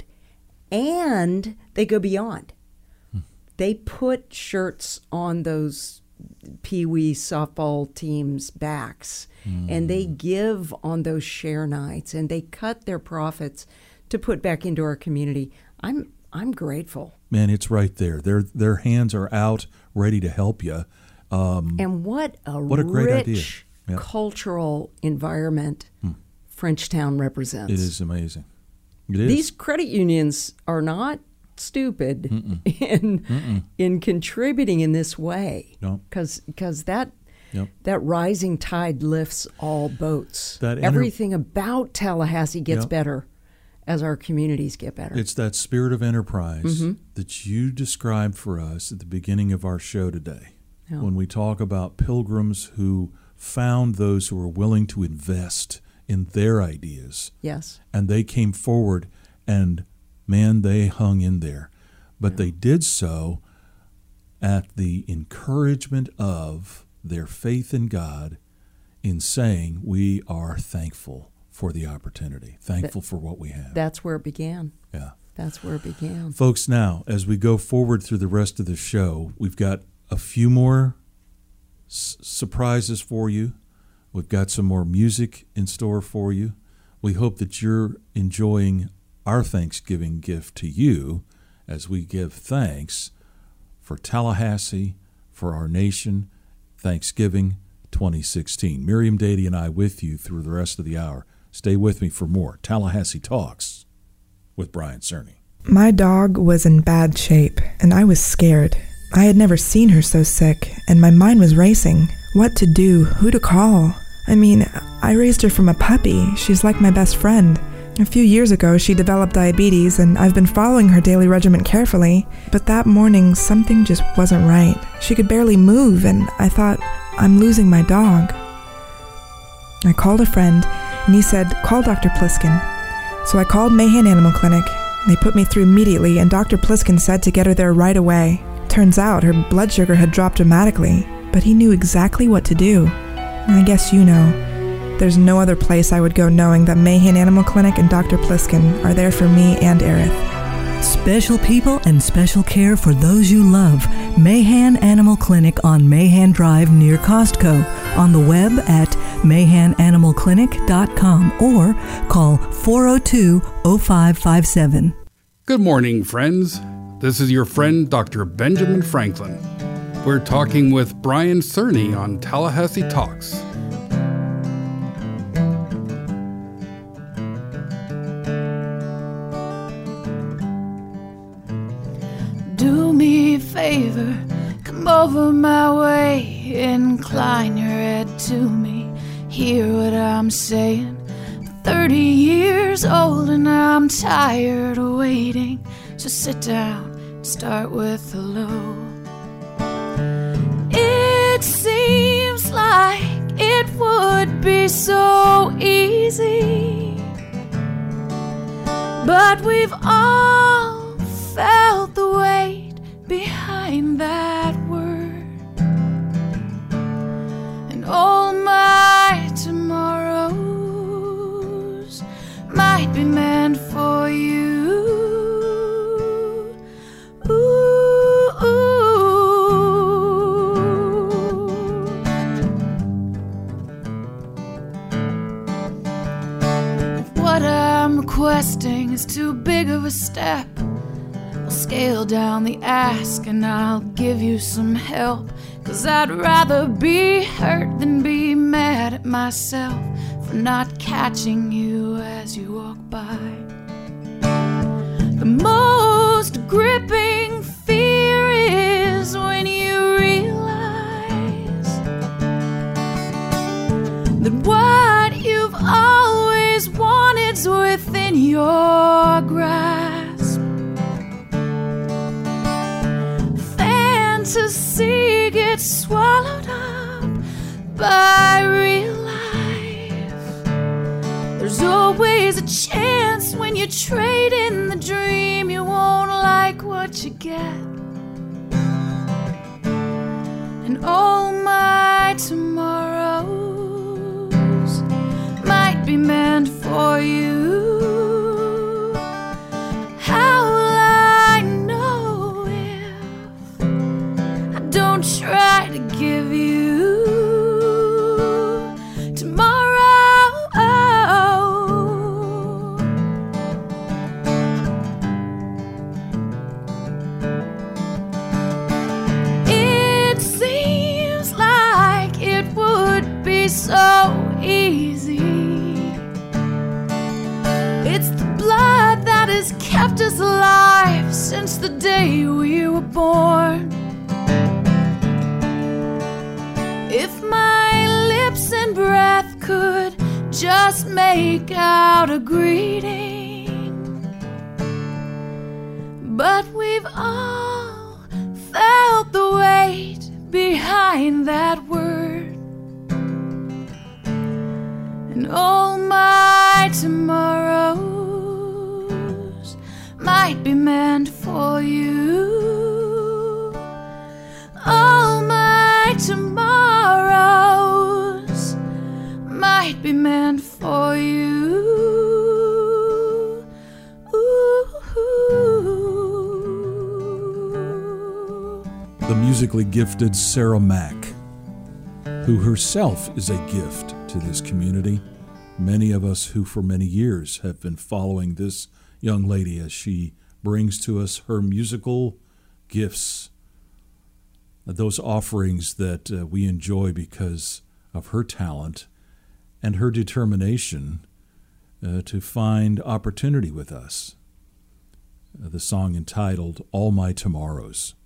and they go beyond. They put shirts on those Pee-wee softball teams' backs, and they give on those share nights, and they cut their profits to put back into our community. I'm grateful. Man, it's right there. Their hands are out, ready to help you. And what a great idea. Cultural environment Frenchtown represents. It is amazing. It is. These credit unions are not stupid in contributing in this way, because that rising tide lifts all boats. Everything about Tallahassee gets better as our communities get better. It's that spirit of enterprise that you described for us at the beginning of our show today, when we talk about pilgrims who found those who were willing to invest in their ideas. Yes. And they came forward, and man, they hung in there. But they did so at the encouragement of their faith in God, in saying, we are thankful for the opportunity, thankful for what we have. That's where it began. Yeah. That's where it began. Folks, now, as we go forward through the rest of the show, we've got a few more surprises for you. We've got some more music in store for you. We hope that you're enjoying our Thanksgiving gift to you as we give thanks for Tallahassee, for our nation, Thanksgiving 2016. Miriam Dady and I with you through the rest of the hour. Stay with me for more Tallahassee Talks with Brian Cerny. My dog was in bad shape, and I was scared. I had never seen her so sick, and my mind was racing. What to do? Who to call? I mean, I raised her from a puppy. She's like my best friend. A few years ago, she developed diabetes, and I've been following her daily regimen carefully, but that morning, something just wasn't right. She could barely move, and I thought, I'm losing my dog. I called a friend, and he said, call Dr. Pliskin. So I called Mahan Animal Clinic. They put me through immediately, and Dr. Pliskin said to get her there right away. Turns out her blood sugar had dropped dramatically, but he knew exactly what to do. I guess you know. There's no other place I would go knowing that Mahan Animal Clinic and Dr. Pliskin are there for me and Aerith. Special people and special care for those you love. Mahan Animal Clinic on Mahan Drive near Costco. On the web at mahananimalclinic.com or call 402-0557. Good morning, friends. This is your friend, Dr. Benjamin Franklin. We're talking with Brian Cerny on Tallahassee Talks. Do me a favor, come over my way, incline your head to me, hear what I'm saying. 30 years old and I'm tired of waiting, so sit down, start with hello. It seems like it would be so easy, but we've all felt the weight behind that word. And all my tomorrows might be meant for you. What I'm requesting is too big of a step. I'll scale down the ask and I'll give you some help, 'cause I'd rather be hurt than be mad at myself for not catching you as you walk by. The most gripping fear is when you realize that what you've always wanted's within your grasp. Fantasy gets swallowed up by real life. There's always a chance when you trade in the dream, you won't like what you get. And all my tomorrows might be meant for you. How will I know if I don't try to give you tomorrow? It seems like it would be so easy. It's the blood that has kept us alive since the day we were born. If my lips and breath could just make out a greeting, but we've all felt the weight behind that word. And all my tomorrows might be meant for you. All my tomorrows might be meant for you. The musically gifted Sarah Mack, who herself is a gift to this community. Many of us who for many years have been following this young lady as she brings to us her musical gifts, those offerings that we enjoy because of her talent and her determination to find opportunity with us. The song entitled All My Tomorrows.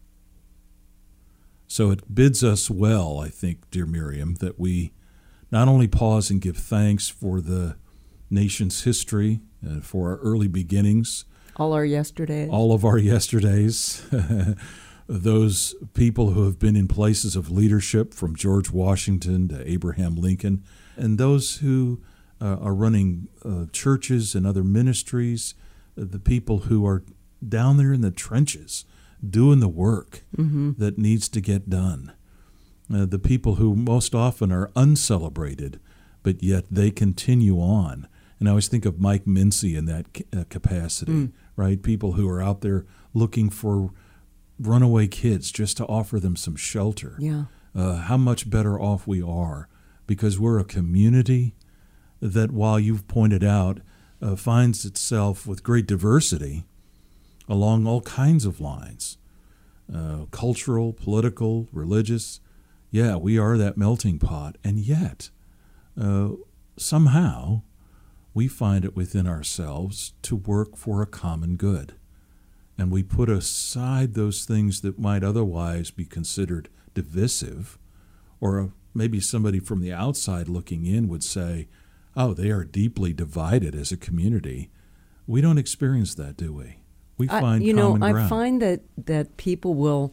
So it bids us well, I think, dear Miriam, that we not only pause and give thanks for the nation's history for our early beginnings. All our yesterdays. All of our yesterdays. Those people who have been in places of leadership, from George Washington to Abraham Lincoln, and those who are running churches and other ministries, the people who are down there in the trenches doing the work that needs to get done, the people who most often are uncelebrated, but yet they continue on. And I always think of Mike Mincy in that capacity, right? People who are out there looking for runaway kids just to offer them some shelter. Yeah. How much better off we are, because we're a community that, while you've pointed out, finds itself with great diversity along all kinds of lines, cultural, political, religious. Yeah, we are that melting pot. And yet, somehow, we find it within ourselves to work for a common good. And we put aside those things that might otherwise be considered divisive, or maybe somebody from the outside looking in would say, oh, they are deeply divided as a community. We don't experience that, do we? We find common ground. I find that people will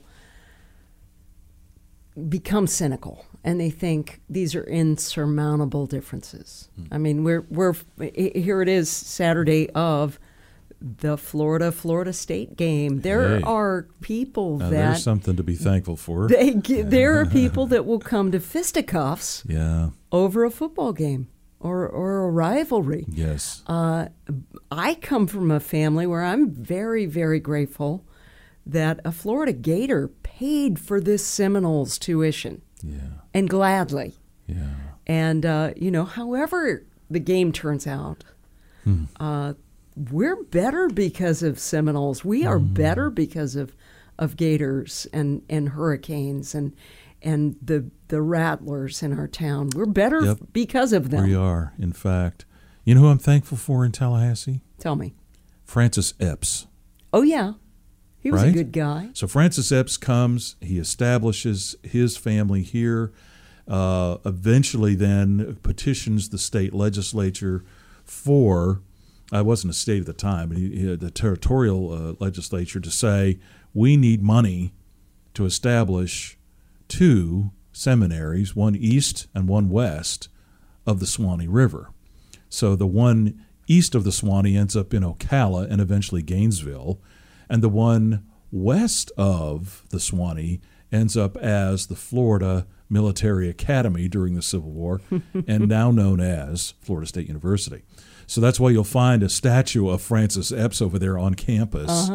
become cynical, and they think these are insurmountable differences. I mean, we're here it is, Saturday of the Florida State game. There are people that... There's something to be thankful for. There are people that will come to fisticuffs over a football game or a rivalry. Yes. I come from a family where I'm very, very grateful that a Florida Gator paid for this Seminoles tuition. Yeah. And gladly. Yeah. And, however the game turns out, we're better because of Seminoles. We are better because of Gators and Hurricanes and the Rattlers in our town. We're better because of them. We are, in fact. You know who I'm thankful for in Tallahassee? Tell me. Francis Epps. Oh, yeah. He was a good guy. So Francis Epps comes, he establishes his family here, eventually then petitions the state legislature for, I wasn't a state at the time, but he had the territorial legislature to say, we need money to establish 2 seminaries, one east and one west of the Suwannee River. So the one east of the Suwannee ends up in Ocala and eventually Gainesville, and the one west of the Suwannee ends up as the Florida Military Academy during the Civil War and now known as Florida State University. So that's why you'll find a statue of Francis Epps over there on campus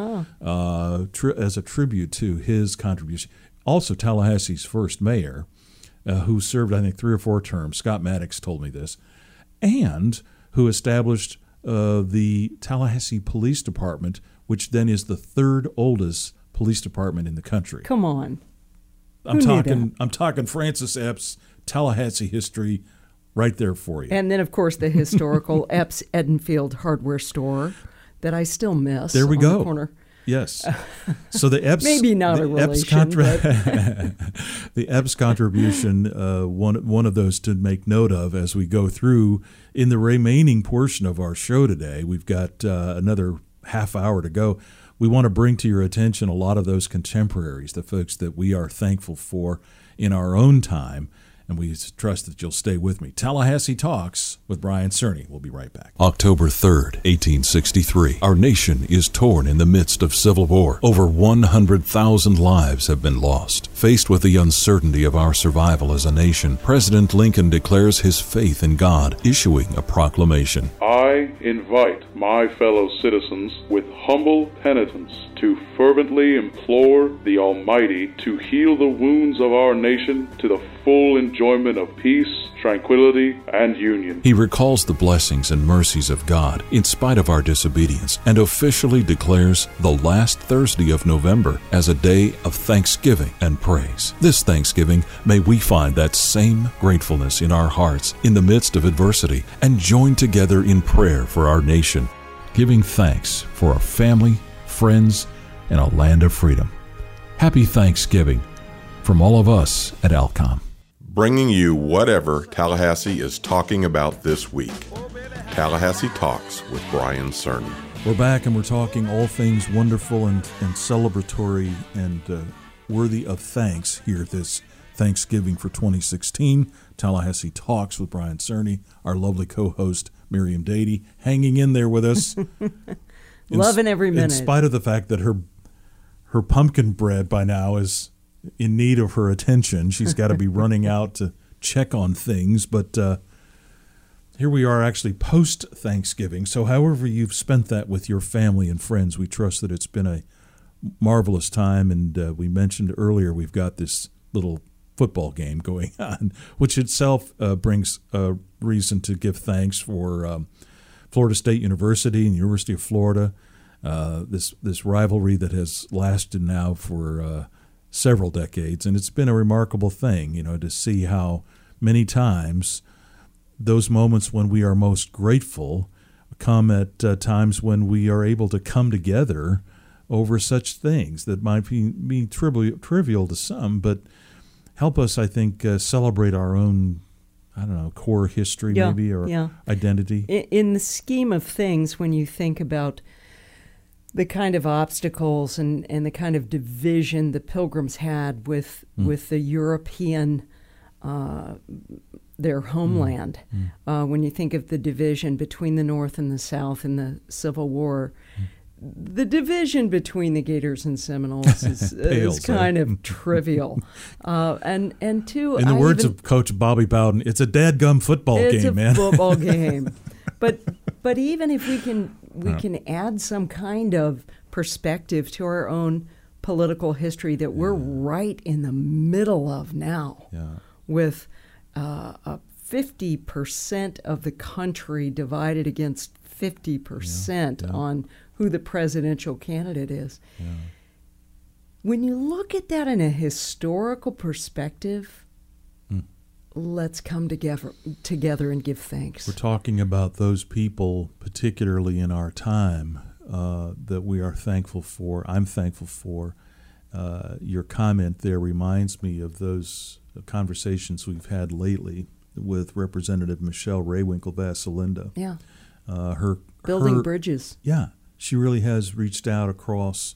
as a tribute to his contribution. Also, Tallahassee's first mayor, who served, I think, 3 or 4 terms, Scott Maddox told me this, and who established the Tallahassee Police Department, which then is the 3rd oldest police department in the country. Come on. I'm talking Francis Epps, Tallahassee history, right there for you. And then, of course, the historical Epps Edenfield hardware store that I still miss. There we on go. The corner. Yes. So the Epps maybe not a relation. The Epps contribution, one of those to make note of as we go through in the remaining portion of our show today. We've got another half hour to go. We want to bring to your attention a lot of those contemporaries, the folks that we are thankful for in our own time. And we trust that you'll stay with me. Tallahassee Talks with Brian Cerny. We'll be right back. October 3rd, 1863. Our nation is torn in the midst of civil war. Over 100,000 lives have been lost. Faced with the uncertainty of our survival as a nation, President Lincoln declares his faith in God, issuing a proclamation. I invite my fellow citizens with humble penitence to fervently implore the Almighty to heal the wounds of our nation to the full enjoyment of peace, tranquility, and union. He recalls the blessings and mercies of God in spite of our disobedience and officially declares the last Thursday of November as a day of thanksgiving and praise. This Thanksgiving, may we find that same gratefulness in our hearts in the midst of adversity and join together in prayer for our nation, giving thanks for our family, friends, and a land of freedom. Happy Thanksgiving from all of us at Alcom. Bringing you whatever Tallahassee is talking about this week. Tallahassee Talks with Brian Cerny. We're back and we're talking all things wonderful and celebratory and worthy of thanks here this Thanksgiving for 2016. Tallahassee Talks with Brian Cerny, our lovely co-host Miriam Dady, hanging in there with us. Loving every minute. In spite of the fact that her pumpkin bread by now is in need of her attention. She's got to be running out to check on things, but here we are actually post-Thanksgiving. So however you've spent that with your family and friends, we trust that it's been a marvelous time. And we mentioned earlier we've got this little football game going on, which itself brings a reason to give thanks for Florida State University and University of Florida, this rivalry that has lasted now for several decades. And it's been a remarkable thing, to see how many times those moments when we are most grateful come at times when we are able to come together over such things that might be trivial to some, but help us, I think, celebrate our own, core history maybe or identity. In the scheme of things, when you think about the kind of obstacles and the kind of division the Pilgrims had with the European their homeland. When you think of the division between the North and the South in the Civil War, the division between the Gators and Seminoles is kind of trivial. And two, in the words of Coach Bobby Bowden, it's a dadgum football game, man. It's a football game. But even if we can add some kind of perspective to our own political history that we're right in the middle of now, with 50% of the country divided against 50% on who the presidential candidate is. When you look at that in a historical perspective, let's come together and give thanks. We're talking about those people, particularly in our time, that we are thankful for. I'm thankful for. Your comment there reminds me of those conversations we've had lately with Representative Michelle Raywinkle Vassalinda. Her building bridges. She really has reached out across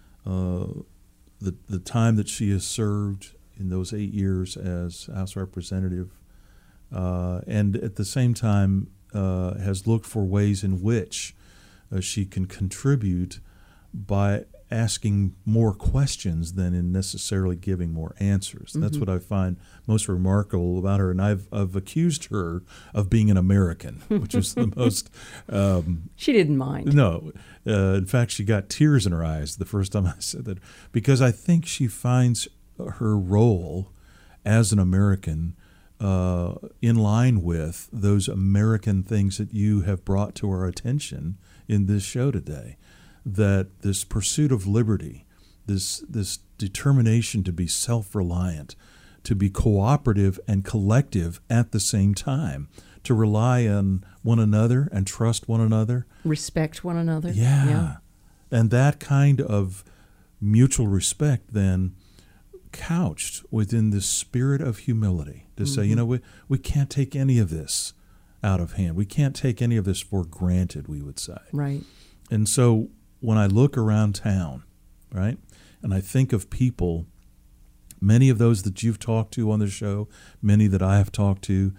the time that she has served in those 8 years as House Representative, and at the same time has looked for ways in which she can contribute by asking more questions than in necessarily giving more answers. That's what I find most remarkable about her. And I've accused her of being an American, which is the most... she didn't mind. No. In fact, she got tears in her eyes the first time I said that, because I think she finds her role as an American in line with those American things that you have brought to our attention in this show today. That this pursuit of liberty, this determination to be self-reliant, to be cooperative and collective at the same time, to rely on one another and trust one another. Respect one another. Yeah. And that kind of mutual respect then couched within the spirit of humility to say, we can't take any of this out of hand. We can't take any of this for granted, we would say. Right. And so when I look around town, right, and I think of people, many of those that you've talked to on the show, many that I have talked to,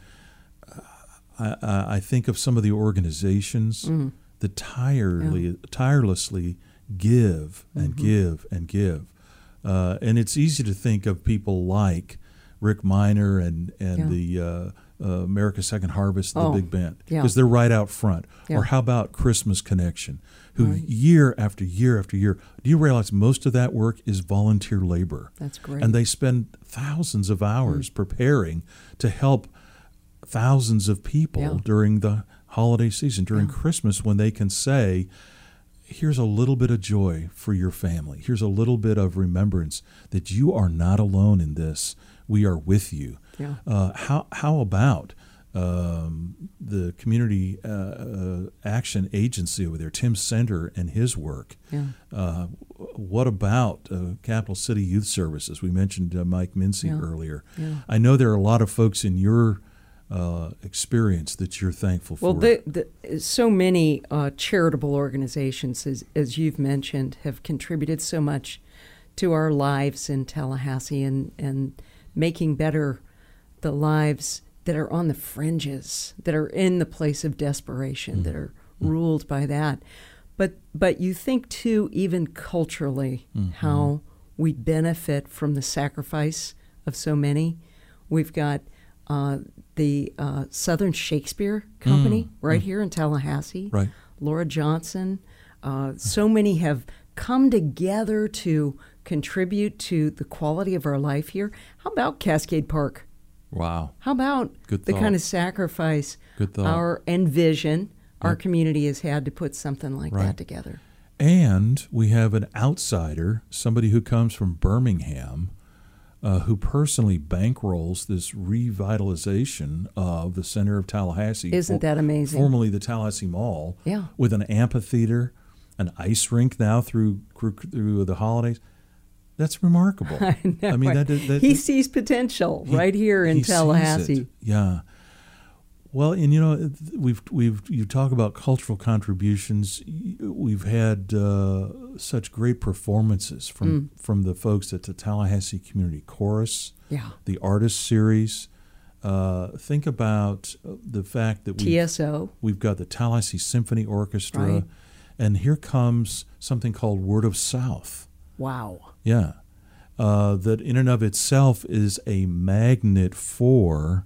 I think of some of the organizations that tirelessly give and give and give. And it's easy to think of people like Rick Minor and the America's Second Harvest, the Big Band, because they're right out front. Or how about Christmas Connection, who year after year after year, do you realize most of that work is volunteer labor? That's great. And they spend thousands of hours preparing to help thousands of people during the holiday season, during Christmas, when they can say, here's a little bit of joy for your family. Here's a little bit of remembrance that you are not alone in this. We are with you. How about the Community Action Agency over there, Tim Sender and his work? What about Capital City Youth Services? We mentioned Mike Mincy earlier. I know there are a lot of folks in your experience that you're thankful for? Well, so many charitable organizations, as you've mentioned, have contributed so much to our lives in Tallahassee and making better the lives that are on the fringes, that are in the place of desperation, that are ruled by that. But you think, too, even culturally, how we benefit from the sacrifice of so many. We've got the Southern Shakespeare Company right here in Tallahassee. Right. Laura Johnson. So many have come together to contribute to the quality of our life here. How about Cascade Park? Wow. How about the kind of sacrifice and vision our community has had to put something like that together? And we have an outsider, somebody who comes from Birmingham, who personally bankrolls this revitalization of the center of Tallahassee. Isn't that amazing? Formerly the Tallahassee Mall. Yeah. With an amphitheater, an ice rink now through the holidays. That's remarkable. I know. I mean, he sees potential right here in Tallahassee. Yeah. Well, and you talk about cultural contributions. We've had such great performances from the folks at the Tallahassee Community Chorus, the Artist Series. Think about the fact that we've got the Tallahassee Symphony Orchestra, and here comes something called Word of South. Wow. Yeah. That in and of itself is a magnet for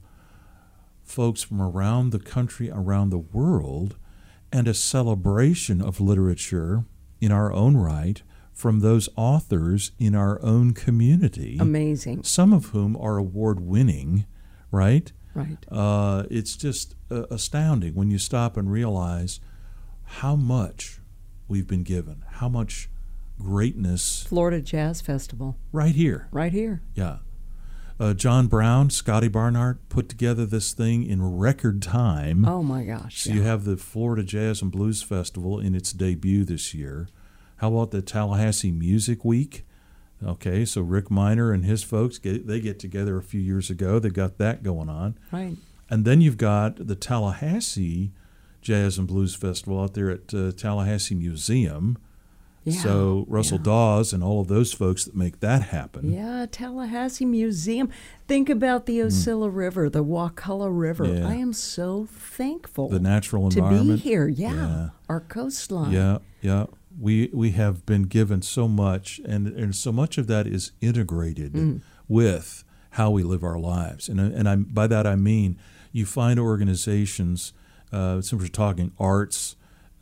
folks from around the country, around the world, and a celebration of literature in our own right from those authors in our own community. Amazing. Some of whom are award-winning, right? Right. It's just astounding when you stop and realize how much we've been given, how much greatness. Florida Jazz Festival. Right here. Right here. Yeah. John Brown, Scotty Barnhart put together this thing in record time. Oh, my gosh. So you have the Florida Jazz and Blues Festival in its debut this year. How about the Tallahassee Music Week? Okay, so Rick Miner and his folks, they get together a few years ago. They got that going on. Right. And then you've got the Tallahassee Jazz and Blues Festival out there at Tallahassee Museum. Yeah, so Russell Dawes and all of those folks that make that happen. Yeah, Tallahassee Museum. Think about the Ocilla River, the Wakulla River. Yeah. I am so thankful. The natural environment. To be here, Our coastline. Yeah. We have been given so much, and so much of that is integrated with how we live our lives. And by that I mean you find organizations, since we're talking arts,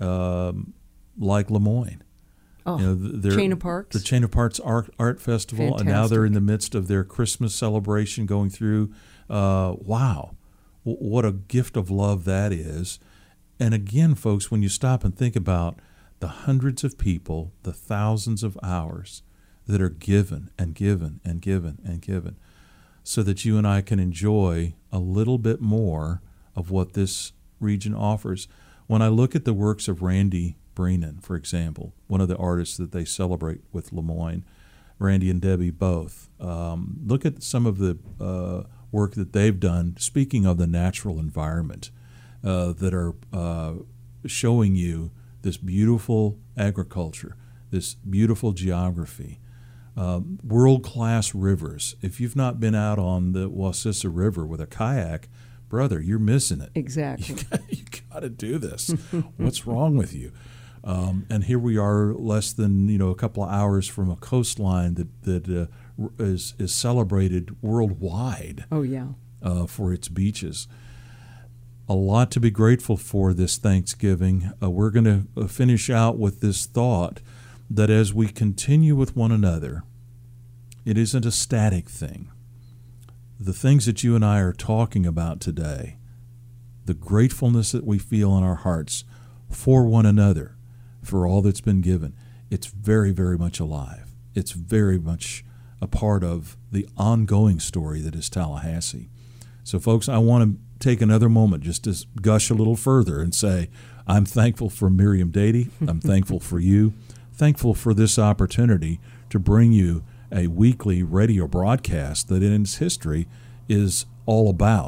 like Lemoyne. Chain of Parks. The Chain of Parks Art Festival. Fantastic. And now they're in the midst of their Christmas celebration going through. Wow. What a gift of love that is. And again, folks, when you stop and think about the hundreds of people, the thousands of hours that are given and given and given and given so that you and I can enjoy a little bit more of what this region offers. When I look at the works of Randy Brennan, for example, one of the artists that they celebrate with Lemoyne, Randy and Debbie both. Look at some of the work that they've done, speaking of the natural environment, that are showing you this beautiful agriculture, this beautiful geography, world-class rivers. If you've not been out on the Wassissa River with a kayak, brother, you're missing it. Exactly. You got to do this. What's wrong with you? And here we are, less than a couple of hours from a coastline that is celebrated worldwide. Oh yeah, for its beaches. A lot to be grateful for this Thanksgiving. We're going to finish out with this thought that as we continue with one another, it isn't a static thing. The things that you and I are talking about today, the gratefulness that we feel in our hearts for one another, for all that's been given, it's very, very much alive. It's very much a part of the ongoing story that is Tallahassee. So, folks, I want to take another moment just to gush a little further and say I'm thankful for Miriam Dady. I'm thankful for you. Thankful for this opportunity to bring you a weekly radio broadcast that in its history is all about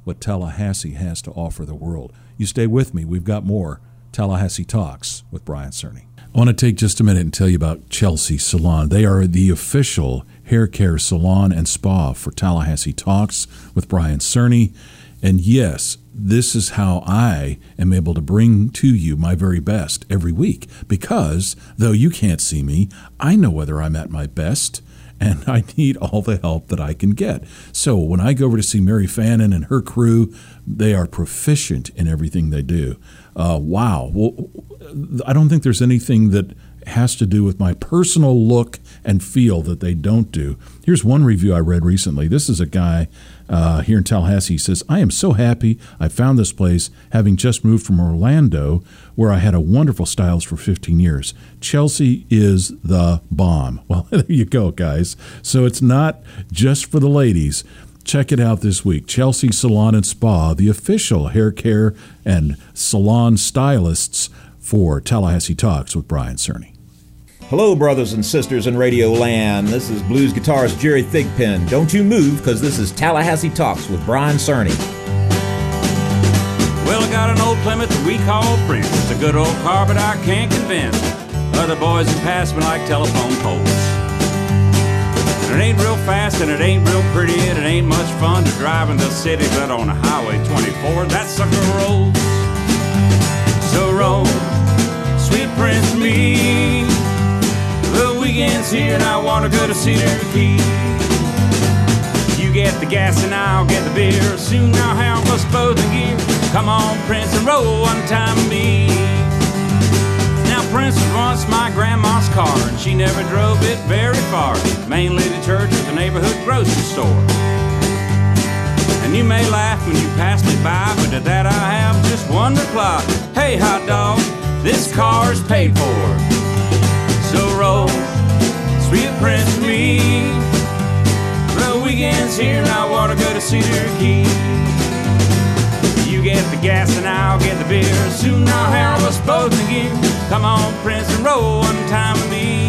what Tallahassee has to offer the world. You stay with me. We've got more Tallahassee Talks with Brian Cerny. I want to take just a minute and tell you about Chelsea Salon. They are the official hair care salon and spa for Tallahassee Talks with Brian Cerny. And yes, this is how I am able to bring to you my very best every week, because though you can't see me, I know whether I'm at my best, and I need all the help that I can get. So when I go over to see Mary Fannin and her crew, they are proficient in everything they do. Wow. Well, I don't think there's anything that has to do with my personal look and feel that they don't do. Here's one review I read recently. This is a guy here in Tallahassee. He says, I am so happy I found this place, having just moved from Orlando, where I had a wonderful stylist for 15 years. Chelsea is the bomb. Well, there you go, guys. So it's not just for the ladies. Check it out this week. Chelsea Salon and Spa, the official hair care and salon stylists for Tallahassee Talks with Brian Cerny. Hello, brothers and sisters in Radio Land. This is blues guitarist Jerry Thigpen. Don't you move, because this is Tallahassee Talks with Brian Cerny. Well, I got an old Plymouth that we call Prince. It's a good old car, but I can't convince other boys that pass me like telephone poles. It ain't real fast and it ain't real pretty and it ain't much fun to drive in the city, but on Highway 24 that sucker rolls. So roll, sweet Prince me. The weekend's here and I wanna go to Cedar Key. You get the gas and I'll get the beer. Soon I'll have us both in gear. Come on, Prince, and roll one time with me. Now, Prince was once my grandma's car, and she never drove it very far, mainly to church or the neighborhood grocery store. And you may laugh when you pass me by, but to that I have just one reply. Hey, hot dog, this car's paid for. So roll, sweet Prince with me. The weekend's here and I want to go to Cedar Key. You get the gas and I'll get the beer. Soon I'll have us both in gear. Come on, Prince, and roll one time with me.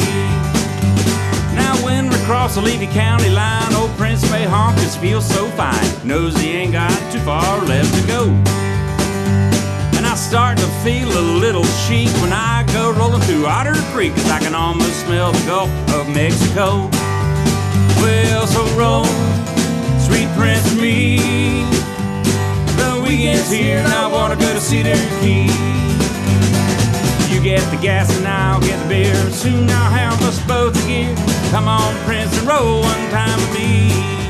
Now when we cross the Levy County line, old Prince may honk, this feels so fine. Knows he ain't got too far left to go. And I start to feel a little chic when I go rolling through Otter Creek, 'cause I can almost smell the Gulf of Mexico. Well, so roll, sweet Prince with me. The weekend's here and I want to go to Cedar Key. You get the gas and I'll get the beer. Soon I'll have us both again. Come on, Prince, and roll one time with me.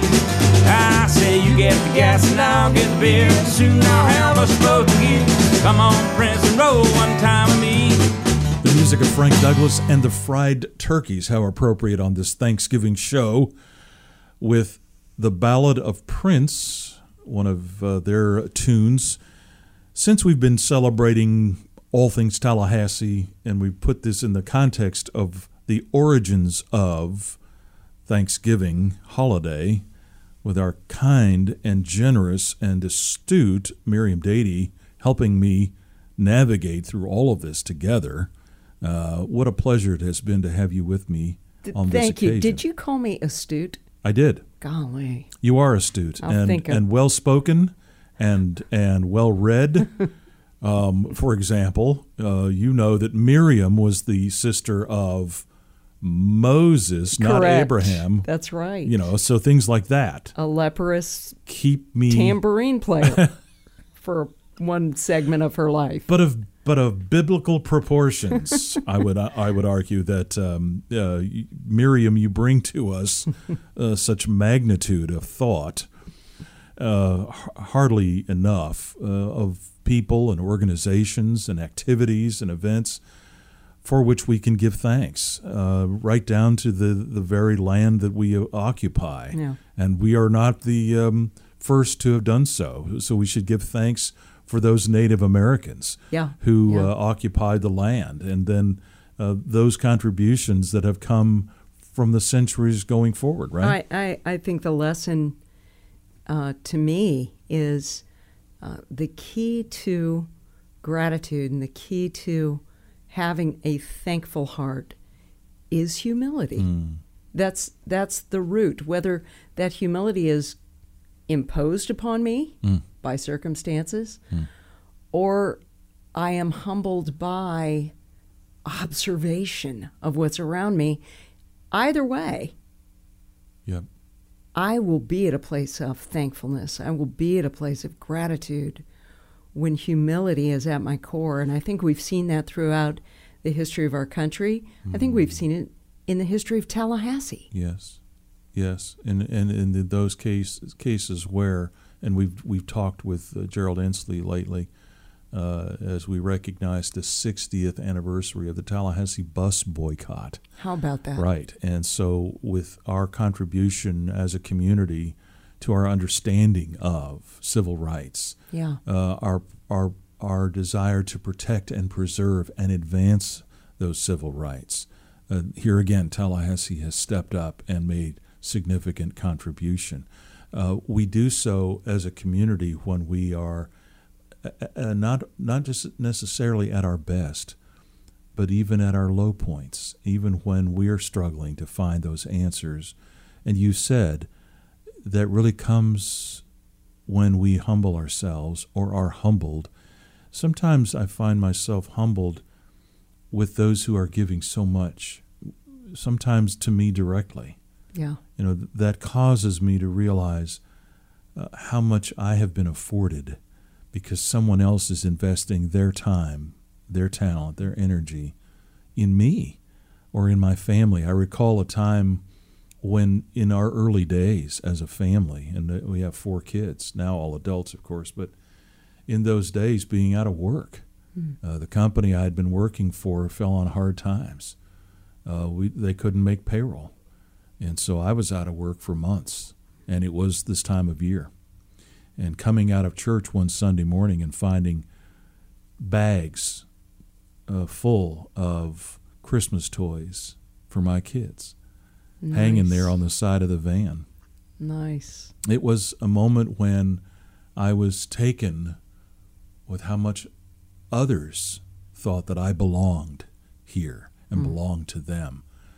I say you get the gas and I'll get the beer. Soon I'll have us both again. Come on, Prince, and roll one time with me. The music of Frank Douglas and the Fried Turkeys, how appropriate on this Thanksgiving show, with the Ballad of Prince, one of their tunes. Since we've been celebrating all things Tallahassee, and we put this in the context of the origins of Thanksgiving holiday, with our kind and generous and astute Miriam Dady helping me navigate through all of this together. What a pleasure it has been to have you with me on this occasion. Thank you. Did you call me astute? I did. Golly. You are astute and well-spoken and well-read. For example, you know that Miriam was the sister of Moses, Correct. not Abraham. That's right. You know, so things like that. A leprous keep me tambourine player for one segment of her life. But of biblical proportions, I would argue that Miriam, you bring to us such magnitude of thought, hardly enough of people and organizations and activities and events for which we can give thanks, right down to the very land that we occupy. Yeah. And we are not the first to have done so. So we should give thanks for those Native Americans who occupied the land, and then those contributions that have come from the centuries going forward, right? I think the lesson to me is the key to gratitude and the key to having a thankful heart is humility. That's the root. Whether that humility is imposed upon me by circumstances, or I am humbled by observation of what's around me. Either way, Yep. I will be at a place of thankfulness. I will be at a place of gratitude when humility is at my core. And I think we've seen that throughout the history of our country. I think we've seen it in the history of Tallahassee. Yes, yes, and in those cases where, and we've talked with Gerald Inslee lately, as we recognize the 60th anniversary of the Tallahassee bus boycott. How about that? Right, and so with our contribution as a community to our understanding of civil rights, Yeah. our desire to protect and preserve and advance those civil rights. Here again, Tallahassee has stepped up and made significant contribution. We do so as a community when we are not just necessarily at our best, but even at our low points, even when we're struggling to find those answers. And you said that really comes when we humble ourselves or are humbled. Sometimes I find myself humbled with those who are giving so much, sometimes to me directly. Yeah. You know, that causes me to realize how much I have been afforded because someone else is investing their time, their talent, their energy in me or in my family. I recall a time when in our early days as a family, and we have 4 kids, now all adults, of course, but in those days being out of work, the company I had been working for fell on hard times. They couldn't make payroll. And so I was out of work for months, and it was this time of year. And coming out of church one Sunday morning and finding bags full of Christmas toys for my kids hanging there on the side of the van. Nice. It was a moment when I was taken with how much others thought that I belonged here and belonged to them.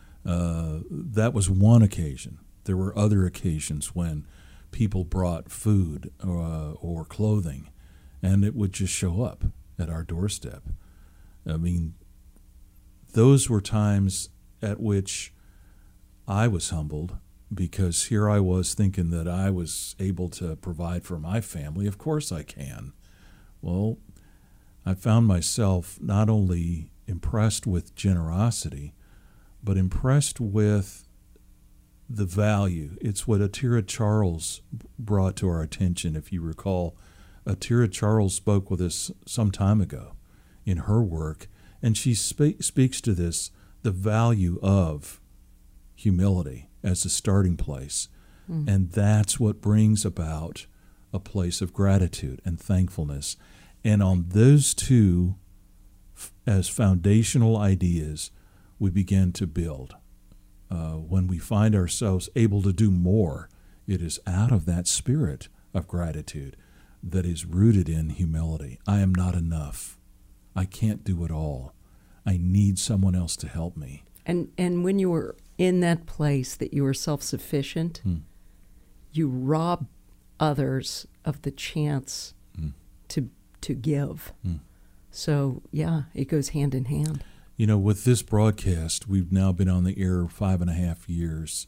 That was one occasion. There were other occasions when people brought food or clothing, and it would just show up at our doorstep. I mean, those were times at which I was humbled because here I was thinking that I was able to provide for my family. Of course I can. Well, I found myself not only impressed with generosity, but impressed with the value. It's what Atira Charles brought to our attention, if you recall. Atira Charles spoke with us some time ago in her work, and she speaks to this, the value of humility as a starting place. And that's what brings about a place of gratitude and thankfulness. And on those two, as foundational ideas, we begin to build. When we find ourselves able to do more, it is out of that spirit of gratitude that is rooted in humility. I am not enough. I can't do it all. I need someone else to help me. And when you were in that place that you were self-sufficient, you rob others of the chance to give. So, yeah, it goes hand in hand. You know, with this broadcast, we've now been on the air 5.5 years.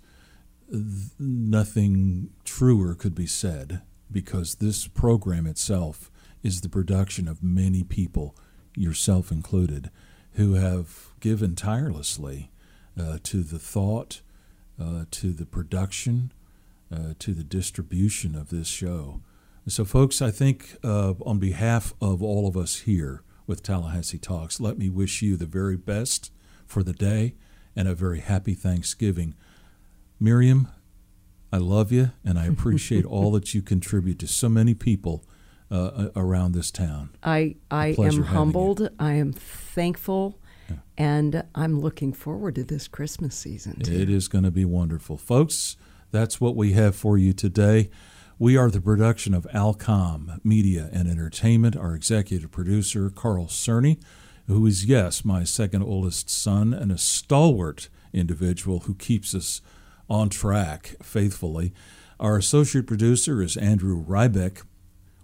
Nothing truer could be said because this program itself is the production of many people, yourself included, who have given tirelessly to the thought, to the production, to the distribution of this show. So, folks, I think on behalf of all of us here with Tallahassee Talks, let me wish you the very best for the day and a very happy Thanksgiving. Miriam, I love you, and I appreciate all that you contribute to so many people around this town. I am humbled. I am thankful, and I'm looking forward to this Christmas season, too. It is going to be wonderful. Folks, that's what we have for you today. We are the production of Alcom Media and Entertainment. Our executive producer, Carl Cerny, who is, yes, my second oldest son and a stalwart individual who keeps us on track faithfully. Our associate producer is Andrew Rybeck.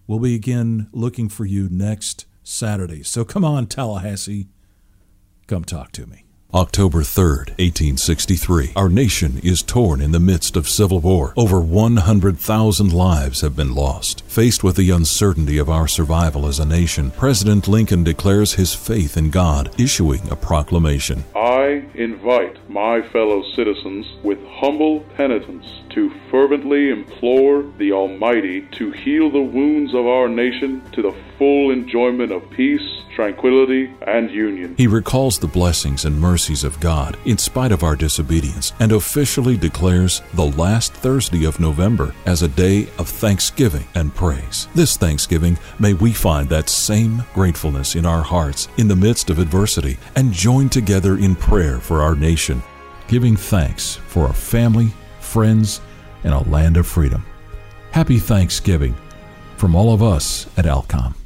we'll be again looking for you next Saturday. So come on, Tallahassee, come talk to me. October 3rd, 1863. Our nation is torn in the midst of civil war. Over 100,000 lives have been lost. Faced with the uncertainty of our survival as a nation, President Lincoln declares his faith in God, issuing a proclamation. I invite my fellow citizens with humble penitence to fervently implore the Almighty to heal the wounds of our nation to the full enjoyment of peace, tranquility, and union. He recalls the blessings and mercies of God in spite of our disobedience and officially declares the last Thursday of November as a day of thanksgiving and praise. This Thanksgiving, may we find that same gratefulness in our hearts in the midst of adversity and join together in prayer for our nation, giving thanks for our family, friends, and a land of freedom. Happy Thanksgiving from all of us at Alcom.